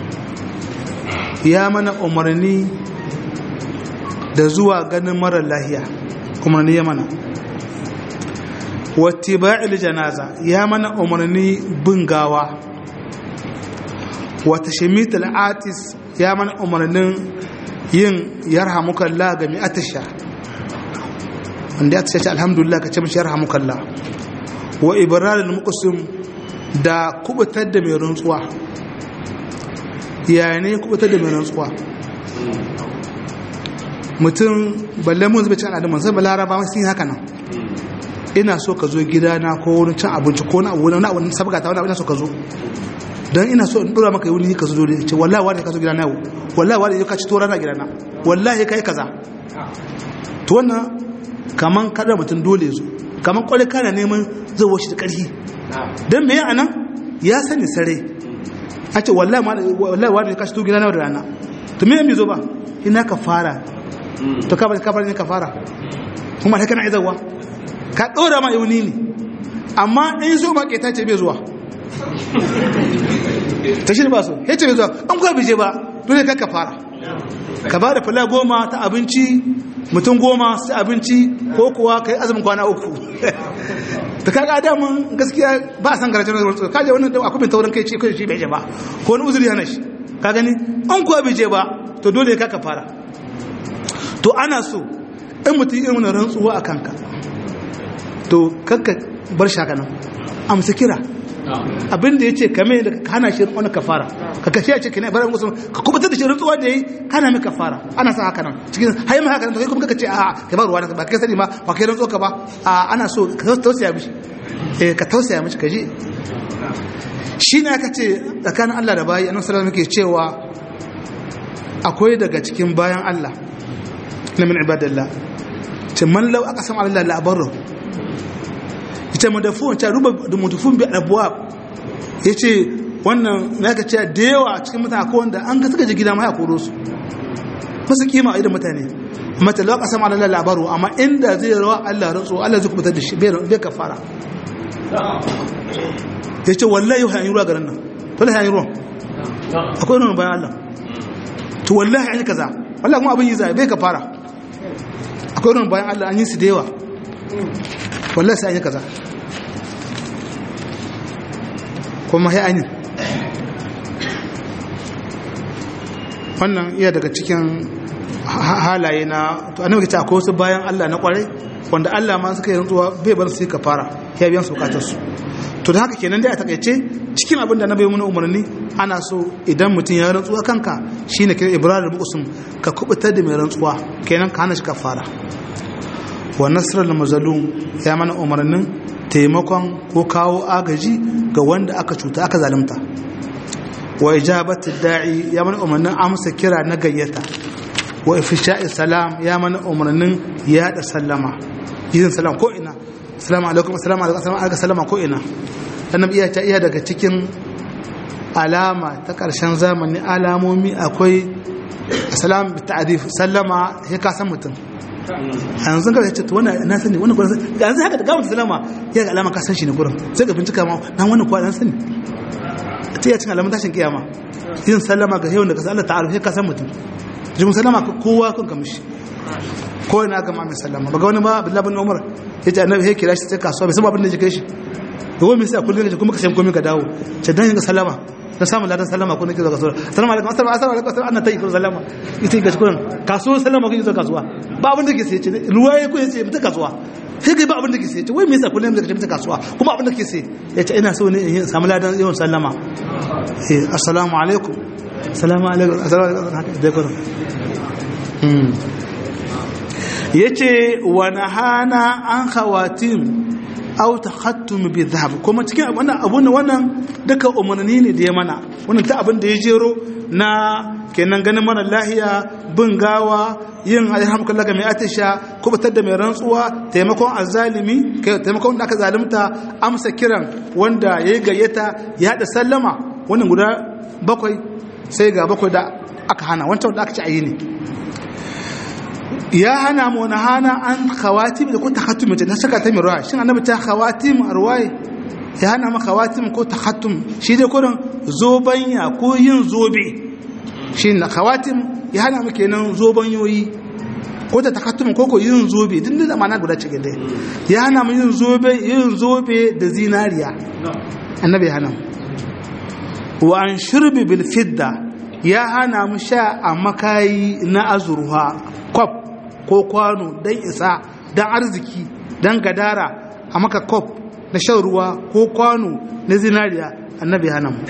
ya mana umarni da zuwa ganin mara lahiya umarni ya mana wattiba'il janaza ya mana umarni bin gawa wata shimitul atis ya mana umarnin yin yarhamukallah ga mai atisha wanda ya atisha alhamdulillah ka ce mashi yarhamukallah wa ibrarul muqsim da kubutar da mai rantsuwa ya ne kubutar da mai rantsuwa mutum balle mun zuba cin adamun sai balaraba sun yi haka nan ina so ka zo gidana ko wani cin abinci ko na wani sabga ta wani ina so ka zo don ina so in dora maka yi wani ka zo dole ce wallahi wani ka zo gidana yau wallahi wani ka ci tora na gidana wallahi kai kaza to wannan kaman kada mutum dole zo kaman kwalle kana neman zuwa shi da karfi don me anan ya sani sare a ce wallahi wani ka ci to gidana da rana to me me zo ba ina ka fara to ka bar ne ka fara kuma ta kana izawa ka ɗora ma yauni ne amma in so ma ƙeta ce bai zuwa ta shi ba so ya ce bai zuwa an kuwa bije ba dole ka fara ka ba da fula 10 ta abinci mutum 10 su abinci ko kuwa kai azumin kwana 3 ta kaga adamun gaskiya ba a san garajin rantsuwa kaje wannan akwai mai taurin kai ce kai shi bai je ba ko wani uzuri hana shi ka gani an kuwa bai je ba to dole ka fara to ana so in mutum irin wannan rantsuwa a kanka to kakka bar shaka nan amsa kira abinda ya ce kame da ka hana shi wani kafara ka kashe ce kane bar musu ka kubutar da shi rantsuwa da yayi kana mai kafara ana sa haka nan cikin hayi haka nan to kai kuma kaka ce a kai ba ruwa ba kai sani ma ba kai rantsuwa ka ba ana so ka tausaya mishi ka tausaya mishi kaje shine aka ce tsakanin Allah da bayi annabi sallallahu alaihi wasallam yake cewa akwai daga cikin bayan Allah na min ibadallah ce man law aqsam ala Allah la abarru ita madafun ta ruba da mutufun bi abwab yace wannan naka ce da yawa cikin mutane akwai wanda an ga suka je gida ma ya koro su masu kima a idan mutane amma ta law aqsam ala Allah la abarru amma inda zai rawa Allah rantsu Allah zai kubutar da shi bai kafara yace wallahi ha yi ruwa garin nan wallahi ha yi ruwa akwai nan bayan Allah to wallahi an yi kaza wallahi kuma abin yi zai bai kafara akwai nan bayan Allah an yi su da yawa wallahi sai an yi kaza kuma sai an yi wannan iya daga cikin halaye na to annabi ta akwai wasu bayan Allah na kwarai wanda Allah ma suka yi rantsuwa bai bar su kafara ya biyan su bukatar su to da haka kenan dai a takaice cikin abin da annabi mun umarni ana so idan mutum ya rantsuwa kanka shine kiran ibrahim al-muslim ka kubutar da mai rantsuwa kenan ka hana shi kafara wa nasrul mazlum ya mana umarnin taimakon ko kawo agaji ga wanda aka cuta aka zalunta wa ijabatu da'i ya mana umarnin amsa kira na gayyata wa ifsha'i salam ya mana umarnin yada sallama yin salam ko ina assalamu alaikum assalamu alaikum sallama ko ina annabi iya daga cikin alama ta karshen zamani alamomi akwai salam bi ta'rif sallama sai ka san mutum yanzu ka ce to wannan na sani wannan kuwa yanzu haka da gama sallama ya ga alama ka san shi ne gurin sai ka bincika ma nan wannan kuwa dan sani ta ya cin alamun tashin kiyama yin sallama ga yau da ka san Allah ta'ala sai ka san mutum jimin sallama ka kowa kun ka mishi ko ina aka ma mai sallama baga wani ba Abdullah bin Umar yace annabi sai kira shi sai kasuwa bai san abin da yake kai shi to wai me sai kullun kaje kuma ka san komai ka dawo ce dan yin sallama na samu ladan sallama ko nake zuwa kasuwa assalamu alaikum assalamu alaikum anna tayi sallama ita ga kullun kasuwa sallama ko zuwa kasuwa ba abin da ke sai ce ruwaye ko yace mutu kasuwa sai kai ba abin da ke sai ce wai me yasa kullun kaje mutu kasuwa kuma abin da ke sai yace ina so ne in samu ladan yawan sallama assalamu alaikum assalamu alaikum assalamu alaikum dai kullun yace wa nahana an khawatim aw takhattum bi dhahab kuma cikin wannan duka umarni ne da ya mana wannan ta abin da ya jero na kenan ganin mana lahiya bin gawa yin alhamdulillah ga mai atisha kubutar da mai rantsuwa taimakon azzalimi taimakon da aka zalunta amsa kiran wanda yayi gayyata ya hada sallama wannan guda 7 sai ga 7 da aka hana wancan da aka ci ayi ne ya hana mu na hana an khawatim da ko takhattum da saka ta mirwa shin annabi ta khawatim arwai ya hana mu khawatim ko takhattum shi dai kurin zobanya ko yin zobe shin na khawatim ya hana mu kenan zobanyoyi ko ta takhattum ko yin zobe din da ma'ana guda ce gade ya hana mu yin zobe da zinariya annabi ya hana wa an shurbi bil fidda ya hana mu sha a makayi na azurha kwaf ko kwano don isa don arziki don gadara a maka kop na shan ruwa ko kwano na zinariya annabi hana mu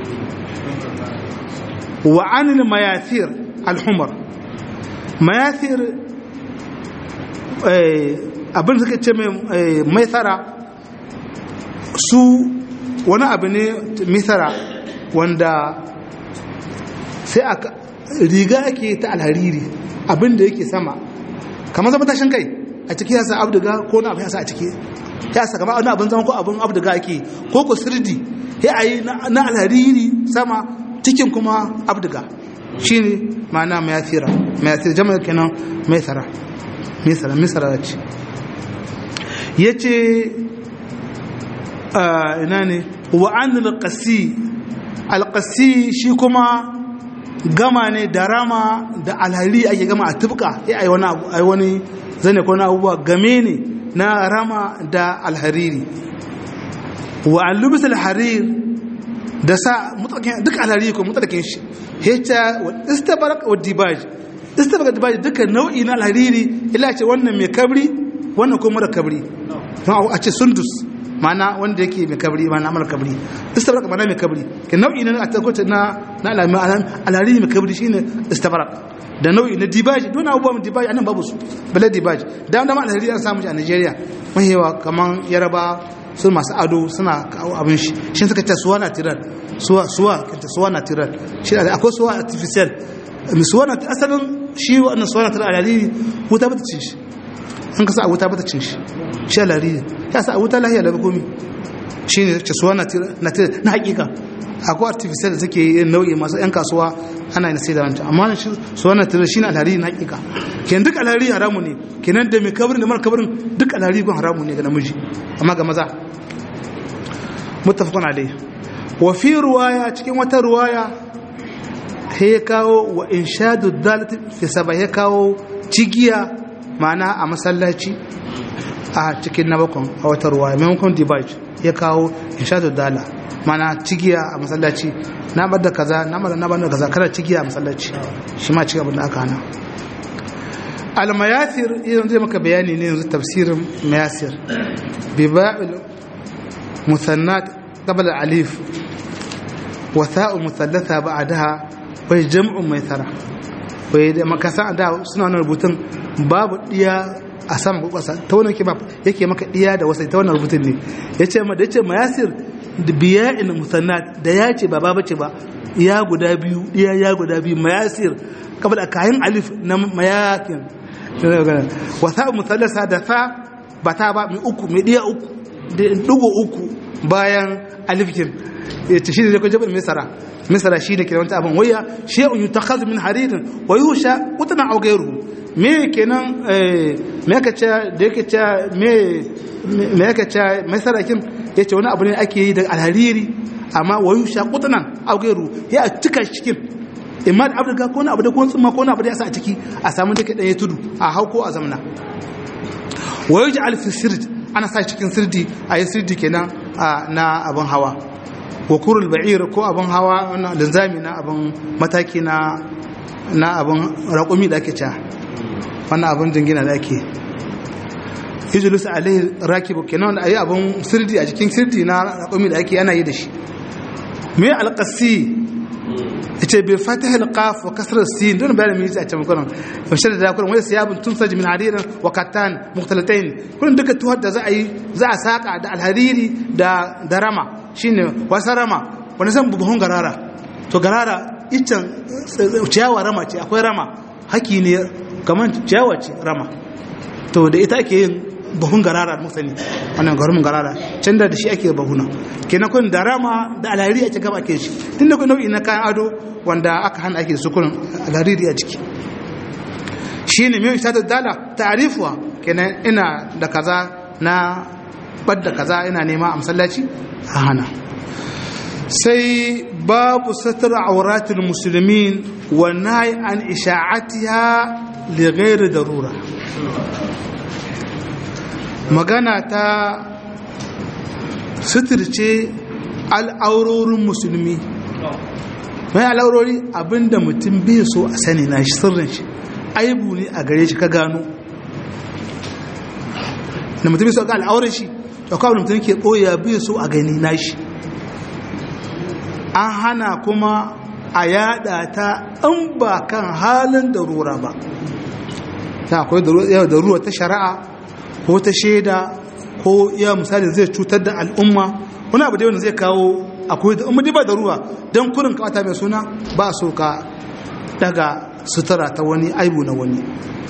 wa anil mayathir alhumar mayathir abin da suka ce mai tsara su wani abu ne mithara wanda sai a riga ake ta alhariri abin da yake sama kamar zama tashin kai a ciki yasa abduga ko na abu yasa a ciki yasa kamar wani abin zama ko abin abduga ake ko sirdi ya ayi na alhariri sama cikin kuma abduga shine ma'ana mayathira jama'a kenan maithara misra ce yace ina ne wa an alqasi shi kuma gama ne da rama da alhari ake gama a tubka ya ai wani zane ko na abubuwa game ne na rama da alhariri wa alubis alharir da sa mutakin duk alhariri ko mutakin shi hita wa istabarak wa dibaj istabarak dibaj duka nau'i na alhariri illa ce wannan mai kabri wannan ko mara kabri don a ce sundus mana wanda yake mai kabri mana mara kabri istabarak mana mai kabri ke nau'i na atakwata na alhariri mai kabri shine istabarak da nau'i na dibaji don abubuwan dibaji anan babu su bala dibaji da dama alhari an samu shi a Nigeria mahewa kaman Yaraba su masu ado suna kawo abin shi suka ce suwa natural suwa natural shi akwai suwa artificial suwa na asalin shi wannan suwa natural alhari wuta bata cin shi an ka sa wuta bata cin shi alhari ya sa wuta lahiya da komi shine ce suwa natural na hakika akwai artificial da suke yin nau'i masu 'yan kasuwa ana yin sai da wancan amma su wannan tare shi ne alhari na hakika kenan duk alhari haramu ne kenan da mai kabarin da mara kabarin duk alhari gun haramu ne ga namiji amma ga maza muttafaqun alayhi wa fi ruwaya cikin wata ruwaya ya kawo wa inshadu dalat fi saba ya kawo cigiya ma'ana a masallaci a cikin na bakon a wata ruwaya maimakon dibaj ya kawo inshadu dala mana cigiya a masallaci na bada kaza na bada kaza kada cigiya a masallaci shi ma cikin abin da aka hana al-mayasir idan zai maka bayani ne yanzu tafsirin mayasir bi ba'il musannat qabla alif wa tha'u musallatha ba'daha wa jam'u maysara wai da makasa da suna nan rubutun babu diya a sama ko kasa ta wannan yake maka diya da wasai ta wannan rubutun ne yace ma da yace mayasir biya'il musannat da ya ce ba bace ba ya guda biyu ya guda biyu mayasir kabla kayan alif na mayakin wa sa musallasa da sa bata ba mai uku mai diya uku da dugo uku bayan alifkin yace shi ne ko jabal misra shi ne kenan wata abin waya shay'un yutakhadhu min haririn wa yusha utna aw ghayruhu me kenan me yake ce da yake ce me yake ce misrakin yace wani abu ne ake yi da alhariri amma wayu shaqutunan augairu ya cika cikin imma da abduga ko na abu da ko tsumma ko na abu da yasa a ciki a samu dake dan ya tudu a hauko a zamna wayu ja'al fi sird ana sa cikin sirdi ayi sirdi kenan na abun hawa wa kurul ba'ir ko abun hawa wannan linzami na abun mataki na abun raƙumi da ake cewa wannan abun dingina da ake yajlis alaihi rakibu kenan da ayi abun sirdi a cikin sirdi na raƙumi da ake ana yi da shi me alqasi yace bi fatah alqaf wa kasr as-sin don bayan mi a cikin kuran bashar da kuran wai siyabun tunsaj min haririn wa katan mukhtalatayn kullun duka tuhar da za a saka da alhariri da rama shine wasa rama wani san buhun garara to garara itan ciyawa rama ce akwai rama haki ne kaman ciyawa ce rama to da ita ake yin buhun garara musani wannan garumin garara can da shi ake bahuna kenan kun da rama da alhariri ake gaba ke shi tunda kun nau'i na kayan ado wanda aka hana ake da su kun alhariri a ciki shine mai shata dala ta'rifuwa kenan ina da kaza na badda kaza ina nema a masallaci a hana sai babu satar auratul muslimin wa nahy an isha'atiha li ghairi darura magana ta suturce al'aurorin musulmi mai al'aurori abinda mutum bai so a sani na shi sirrin shi aibu ne a gare shi ka gano da mutum bai so ga al'aurar shi to kawai mutum ke ɓoya bai so a gani na shi an hana kuma a yada ta in ba kan halin darura ba ta akwai darura ta shari'a ko ta shaida ko ya misali zai cutar da al'umma wani abu da wanda zai kawo akwai da umar ba da ruwa don kurin kawata mai suna ba so ka daga sutura ta wani aibu na wani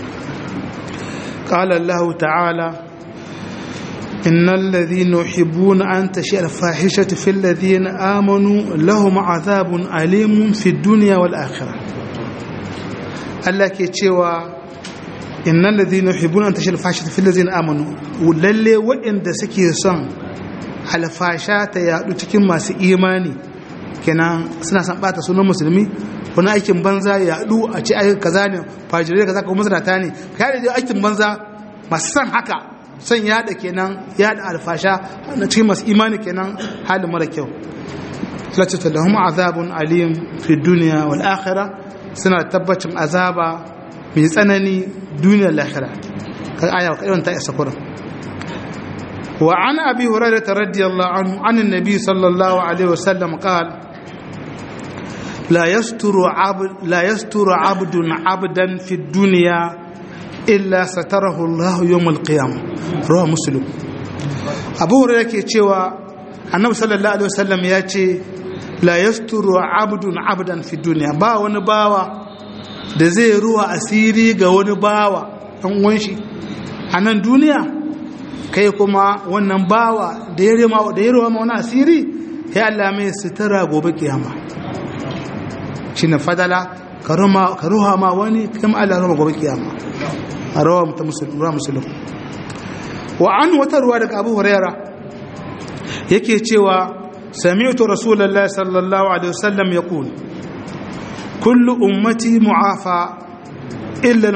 قال الله تعالى إن الذين يحبون أن تشيء الفاحشة في الذين آمنوا لهم عذاب أليم في الدنيا والآخرة الله كيتشيوا إن الذين يحبون أن تشيء الفاحشة في الذين آمنوا وللي وإن دسكي صن على فاشات يا لتكن ما سي إيماني كنا سنة سنبات سنة مسلمي wani aikin banza ya haɗu a ce ayyuka kaza ne fajirai kaza kuma mazanata ne ka yaɗa aikin banza masu san haka son yaɗa kenan yaɗa alfasha na cikin masu imani kenan halin mara kyau latata lahum azabun alim fi duniya wal akhirah suna tabbacin azaba mai tsanani duniyar lahira kai aya kai ta isa kurin wa an abi hurairah radiyallahu anhu anin nabi sallallahu alaihi wasallam qala لا يستر عبد عبدا في الدنيا إلا ستره الله يوم القيامة رواه مسلم أبو هريرة yake cewa annabi sallallahu alaihi wasallam ya ce la yasturu abdun abdan fi dunya ba wani bawa da zai ruwa asiri ga wani bawa dan uwan shi a nan duniya kai kuma wannan bawa da ya ruwa ma wani asiri ya Allah mai sitara gobe kiyama shine fadala ka ruha ma wani kuma Allah ruwa gobe kiyama a rawa musulun wa an wata ruwa daga Abu Huraira yake cewa sami'tu rasulullahi sallallahu alaihi wasallam yaqul kullu ummati mu'afa illa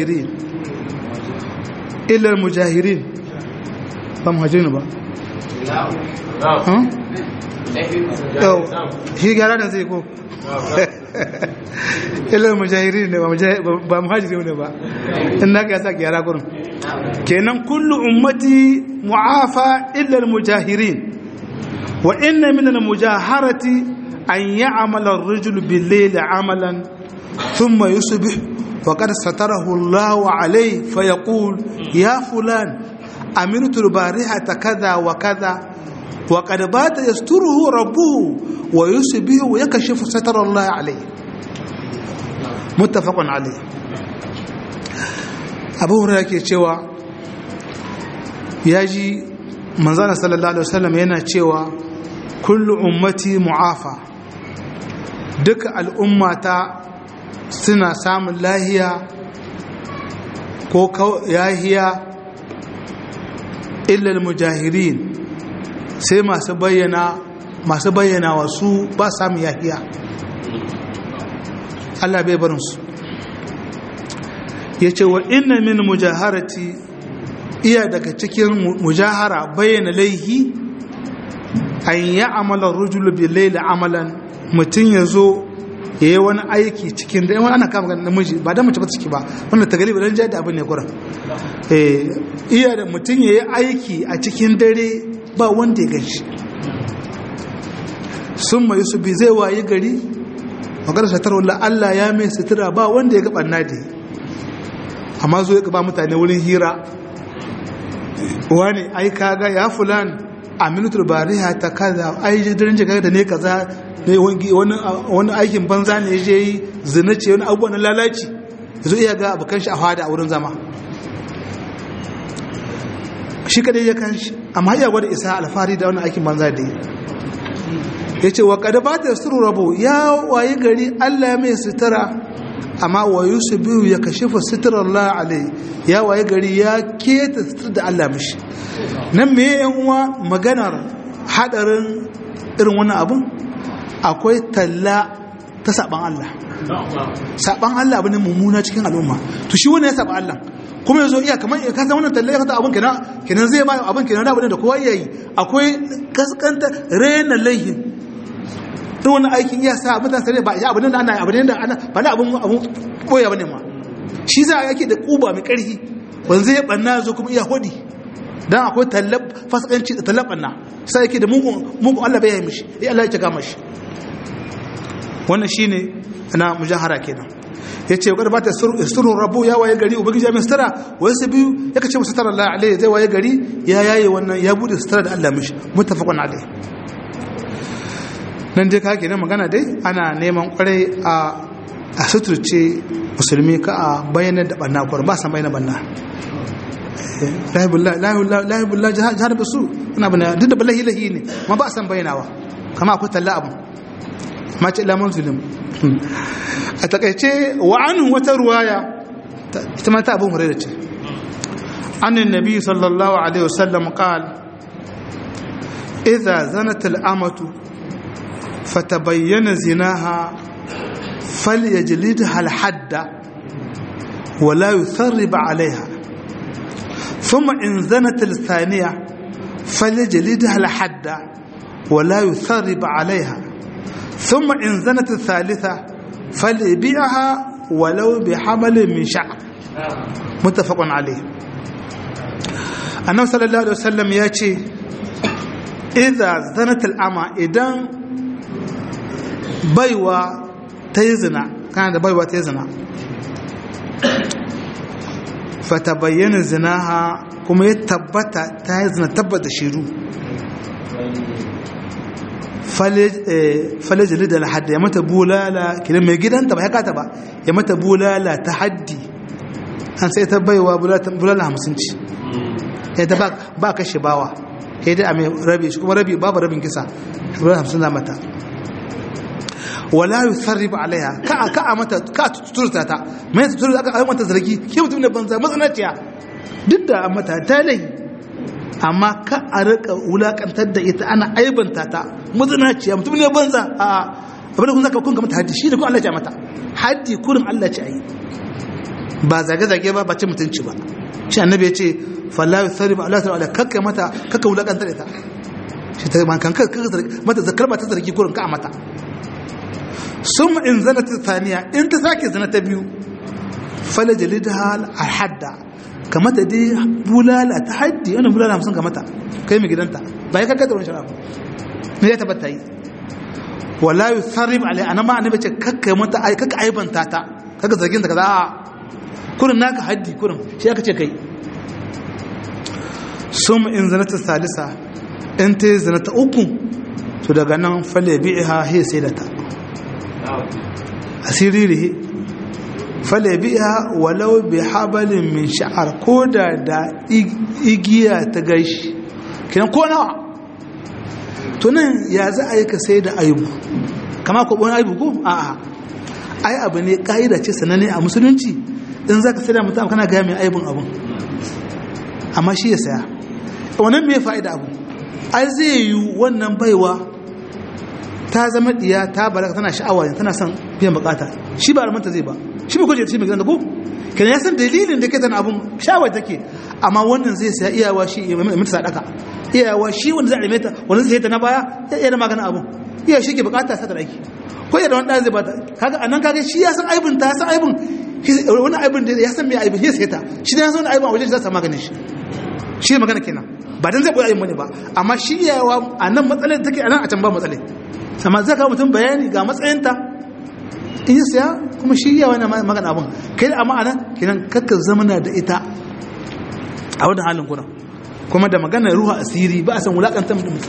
al-mujahirin ba muhajirin ba shi gara da zai ko ilal mujahirin ne ba muhajiri ne ba in naka yasa gyara gurin kenan kullu ummati mu'afa illa al-mujahirin wa inna min al-mujaharati an ya'mala ar-rajulu bil-layli 'amalan thumma yusbih wa qad satarahu Allahu 'alayhi fa yaqul ya fulan amirtu al-barihata kadha wa kadha wa qad bata yasturuhu rabbuhu wa yusbihu wa yakashifu satara Allah 'alayhi muttafaqun 'alayhi Abu Hurairah ke cewa yaji manzana sallallahu alaihi wasallam yana cewa kullu ummati mu'afa duka al'ummata suna samun lahiya ko yahiya illa al-mujahirin sai masu bayyana wasu ba samun yahiya Allah bai barinsu ya ce wa inna min mujaharati iya daga cikin mujahara bayyana laihi an yi amalar rujulu bi laila amalan mutum ya zo ya yi wani aiki cikin da yawan ana kama ganin namiji ba da mace ba ciki ba wanda ta galiba don jayar da abin ne kuran iya da mutum ya yi aiki a cikin dare ba wanda ya ganshi sun mai su bi zai wayi gari maganar satar wala Allah ya mai sutura ba wanda ya gaban nadi amma zo ya gaba mutane wurin hira wani ai kaga ya fulan aminutul bariha ta kaza ai jidirin jiga da ne kaza ne wani aikin banza ne je yi zina ce wani abubuwan na lalaci zo iya ga abokan shi a hada a wurin zama shi kadai ya kan shi amma iya gwada isa alfahari da wani aikin banza da yi ya ce wa kada ba ta suru rabo ya wayi gari Allah mai sutura amma wa yusuf biyu ya kashe fa sutura Allah alai ya wayi gari ya keta sutura da Allah mishi nan me yan uwa maganar hadarin irin wannan abun akwai talla ta saban Allah saban Allah abu ne mummuna cikin al'umma to shi wannan ya saba Allah kuma yazo iya kamar ka san wannan talla ya fata abun kenan zai ba abun kenan da abun da kowa yayi akwai kaskanta rena laihin duk wani aikin iya sa mutane sai ba ya abin da ana abin da ana ba na abin koya bane ma shi za a yake da kuba mai karfi wanda zai banna zo kuma iya hodi dan akwai tallab fasakanci da tallabanna sai yake da mugun Allah bai yi mishi Allah ya cika mashi wannan shine ana mujahara kenan yace gar ba ta suru rabbu ya waye gari ubangiji ya mistara wai sai biyu ya kace mustara Allah alaihi zai waye gari ya yaye wannan ya bude sitara da Allah mishi muttafaqun alaihi nan dai kake nan magana dai ana neman kwarai a suturce musulmi ka a bayyana da banna kwar ba san bayyana banna lahibullah jihar da su ina bana duk da balahi lahi ne ma ba san bayyanawa kama akwai talla abu ma ce lamun zulum a takaice wa anhu wata ruwaya ita ma ta abun hurairah ce annin nabi sallallahu alaihi wasallam qala idza zanat al-amatu فتبين زناها فليجلدها الحد ولا يثرب عليها ثم إن زنت الثانية فليجلدها الحد ولا يثرب عليها ثم إن زنت الثالثة فليبيعها ولو بحمل من شعر متفق عليه. النبي صلى الله عليه وسلم يأتي إذا زنت الأمة إذا بيوة تيزنا كانت بيوة تيزنا فتبين زناها كما يتبت تيزنا تبت شيرو فلجلد لحد يا متى بولالا كلمة جدا انت بحكي كاتبه يا متى بولالا تحدي an sai ta baiwa bulala 50 ci ya ta ba kashe bawa ya dai a mai rabi shi kuma rabi babu rabin kisa bulala 50 za mata wala yusarrib alaiha ka mata ka tuturta ta mai tuturta aka mata zargi ke mutum ne banza matsanaciya duk da mata ta lai amma ka a rika wulakantar da ita ana aibanta ta matsanaciya mutum ne banza a abin da kun zaka kun ga mata haddi shi da kun Allah ya mata haddi kurin Allah ya yi ba zage-zage ba ce mutunci ba shi annabi ya ce falla yusarrib ala ta'ala kakka mata kakka wulakantar ita shi ta man kan mata zakar mata zargi kurin ka mata summa in zanat thaniya in ta sake zina ta biyu fala jalidha al hadda kamata dai bulala ta haddi wannan bulala 50 kamata kai mai gidanta ba ya kakka da wannan sharafa ne ya tabbata yi wala yusarrib alai anama annabi ce kakka mata ai kakka aibanta ta kakka zargin ta kaza kurin naka haddi kurin shi aka ce kai sum in zanata salisa in ta yi zanata uku to daga nan falle bi'iha he sai da ta asiririhi falle bi'iha walau bi habalin min sha'ar ko da igiya ta gaishi kinan ko nawa to nan ya za a yi ka sai da aibu kama ko bon aibu ko a'a ai abu ne kaida ce sanane a musulunci in za ka sai da mutum kana gaya mai aibin abin amma shi ya saya wannan mai fa'ida abu ai zai yi wannan baiwa ta zama diya ta balaga tana sha'awa tana son biyan bukata shi ba almanta zai ba shi ba kwaje shi mai gidan da ko kenan ya san dalilin da ke tana abin sha'awa take amma wannan zai saya iyawa shi ya mata sadaka iyawa shi wanda zai alimeta wanda zai ta na baya ya da maganin abin iya shi ke bukata sa da aiki ko ya da wani ɗan zai bata kaga anan kaga shi ya san aibin ta ya san aibin wani aibin da ya san mai aibin ya sai ta shi da ya san wani aibin a wajen za ta maganin shi ne magana kenan ba dan zai koyi aibin bane ba amma shi yawa a nan matsalar take a nan a can ba matsalai amma zai kawo mutum bayani ga matsayinta in yi saya kuma shi yawa na magana abin kai da amma a nan kenan kakka zamana da ita a wadda halin kuna kuma da magana ruha asiri ba a san wulakanta mutum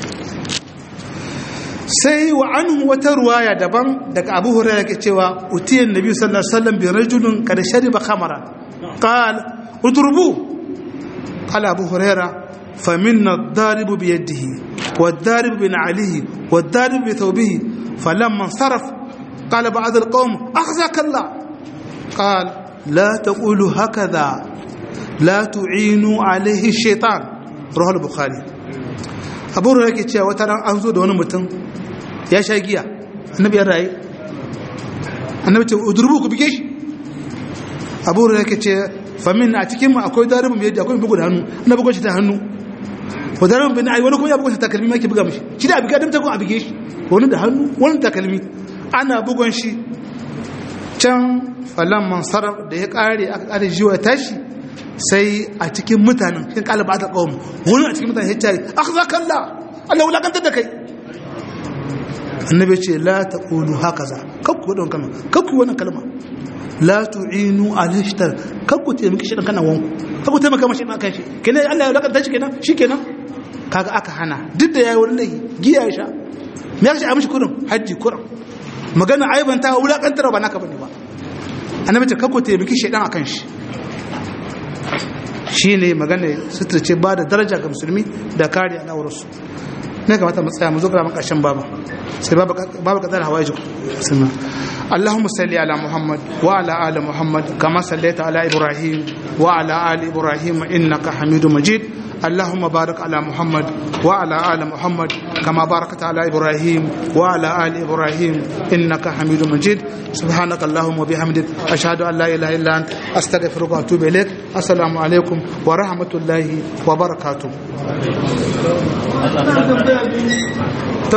sai wa anhu wata ruwaya daban daga Abu Hurairah yake cewa utiyan nabi sallallahu alaihi wasallam bi rajulin qad shariba khamra qala udrubu qala Abu Hurairah faminna ad-daribu bi yadihi wad-daribu bi na'lihi wad-daribu bi thawbihi falamma saraf qala ba'd al-qawm akhzaka Allah qala la taqulu hakadha la tu'inu alayhi ash-shaytan rawahu al-Bukhari. Abu Hurairah yake cewa wata ran an zo da wani mutum ya sha giya annabi ya raye annabi ce udurbu ku bige shi Abu Hurairah yake ce famin a cikin mu akwai daribin mai yadda akwai bugu da hannu annabi bugo shi ta hannu ko daribin bin ai wani kuma ya bugo shi takalmi ma yake buga mishi shi da abiga dan ta ko a bige shi wani da hannu wani takalmi ana bugon shi can falan mansaraf da ya kare aka kare jiwa tashi sai a cikin mutanen kin kalaba ta kawo wani a cikin mutanen ya ce akhzakallah Allah wulakantar da kai annabi ce la taqulu hakaza kakku don kalma kakku wannan kalma la tu'inu alishtar kakku te miki shidan kana wanku kakku te maka mashi kan shi kenan Allah ya wulakanta shi kenan shikenan kaga aka hana duk da yayi wani laifi giya ya sha me ya shi a mishi kurin haji kurin magana aibanta wulakantar ba naka bane ba annabi ce kakku te miki shidan akan shi shine magana suturce ba da daraja ga musulmi da kare al'aurarsu ne kamata mu tsaya mu zo ga makashin baba sai babu kadar hawaji sunna اللهم صل على محمد وعلى آل محمد كما صليت على إبراهيم وعلى آل إبراهيم إنك حميد مجيد اللهم بارك على محمد وعلى آل محمد كما باركت على إبراهيم وعلى آل إبراهيم إنك حميد مجيد سبحانك اللهم وبحمدك أشهد أن لا إله إلا أنت أستغفرك وأتوب إليك السلام عليكم ورحمة الله وبركاته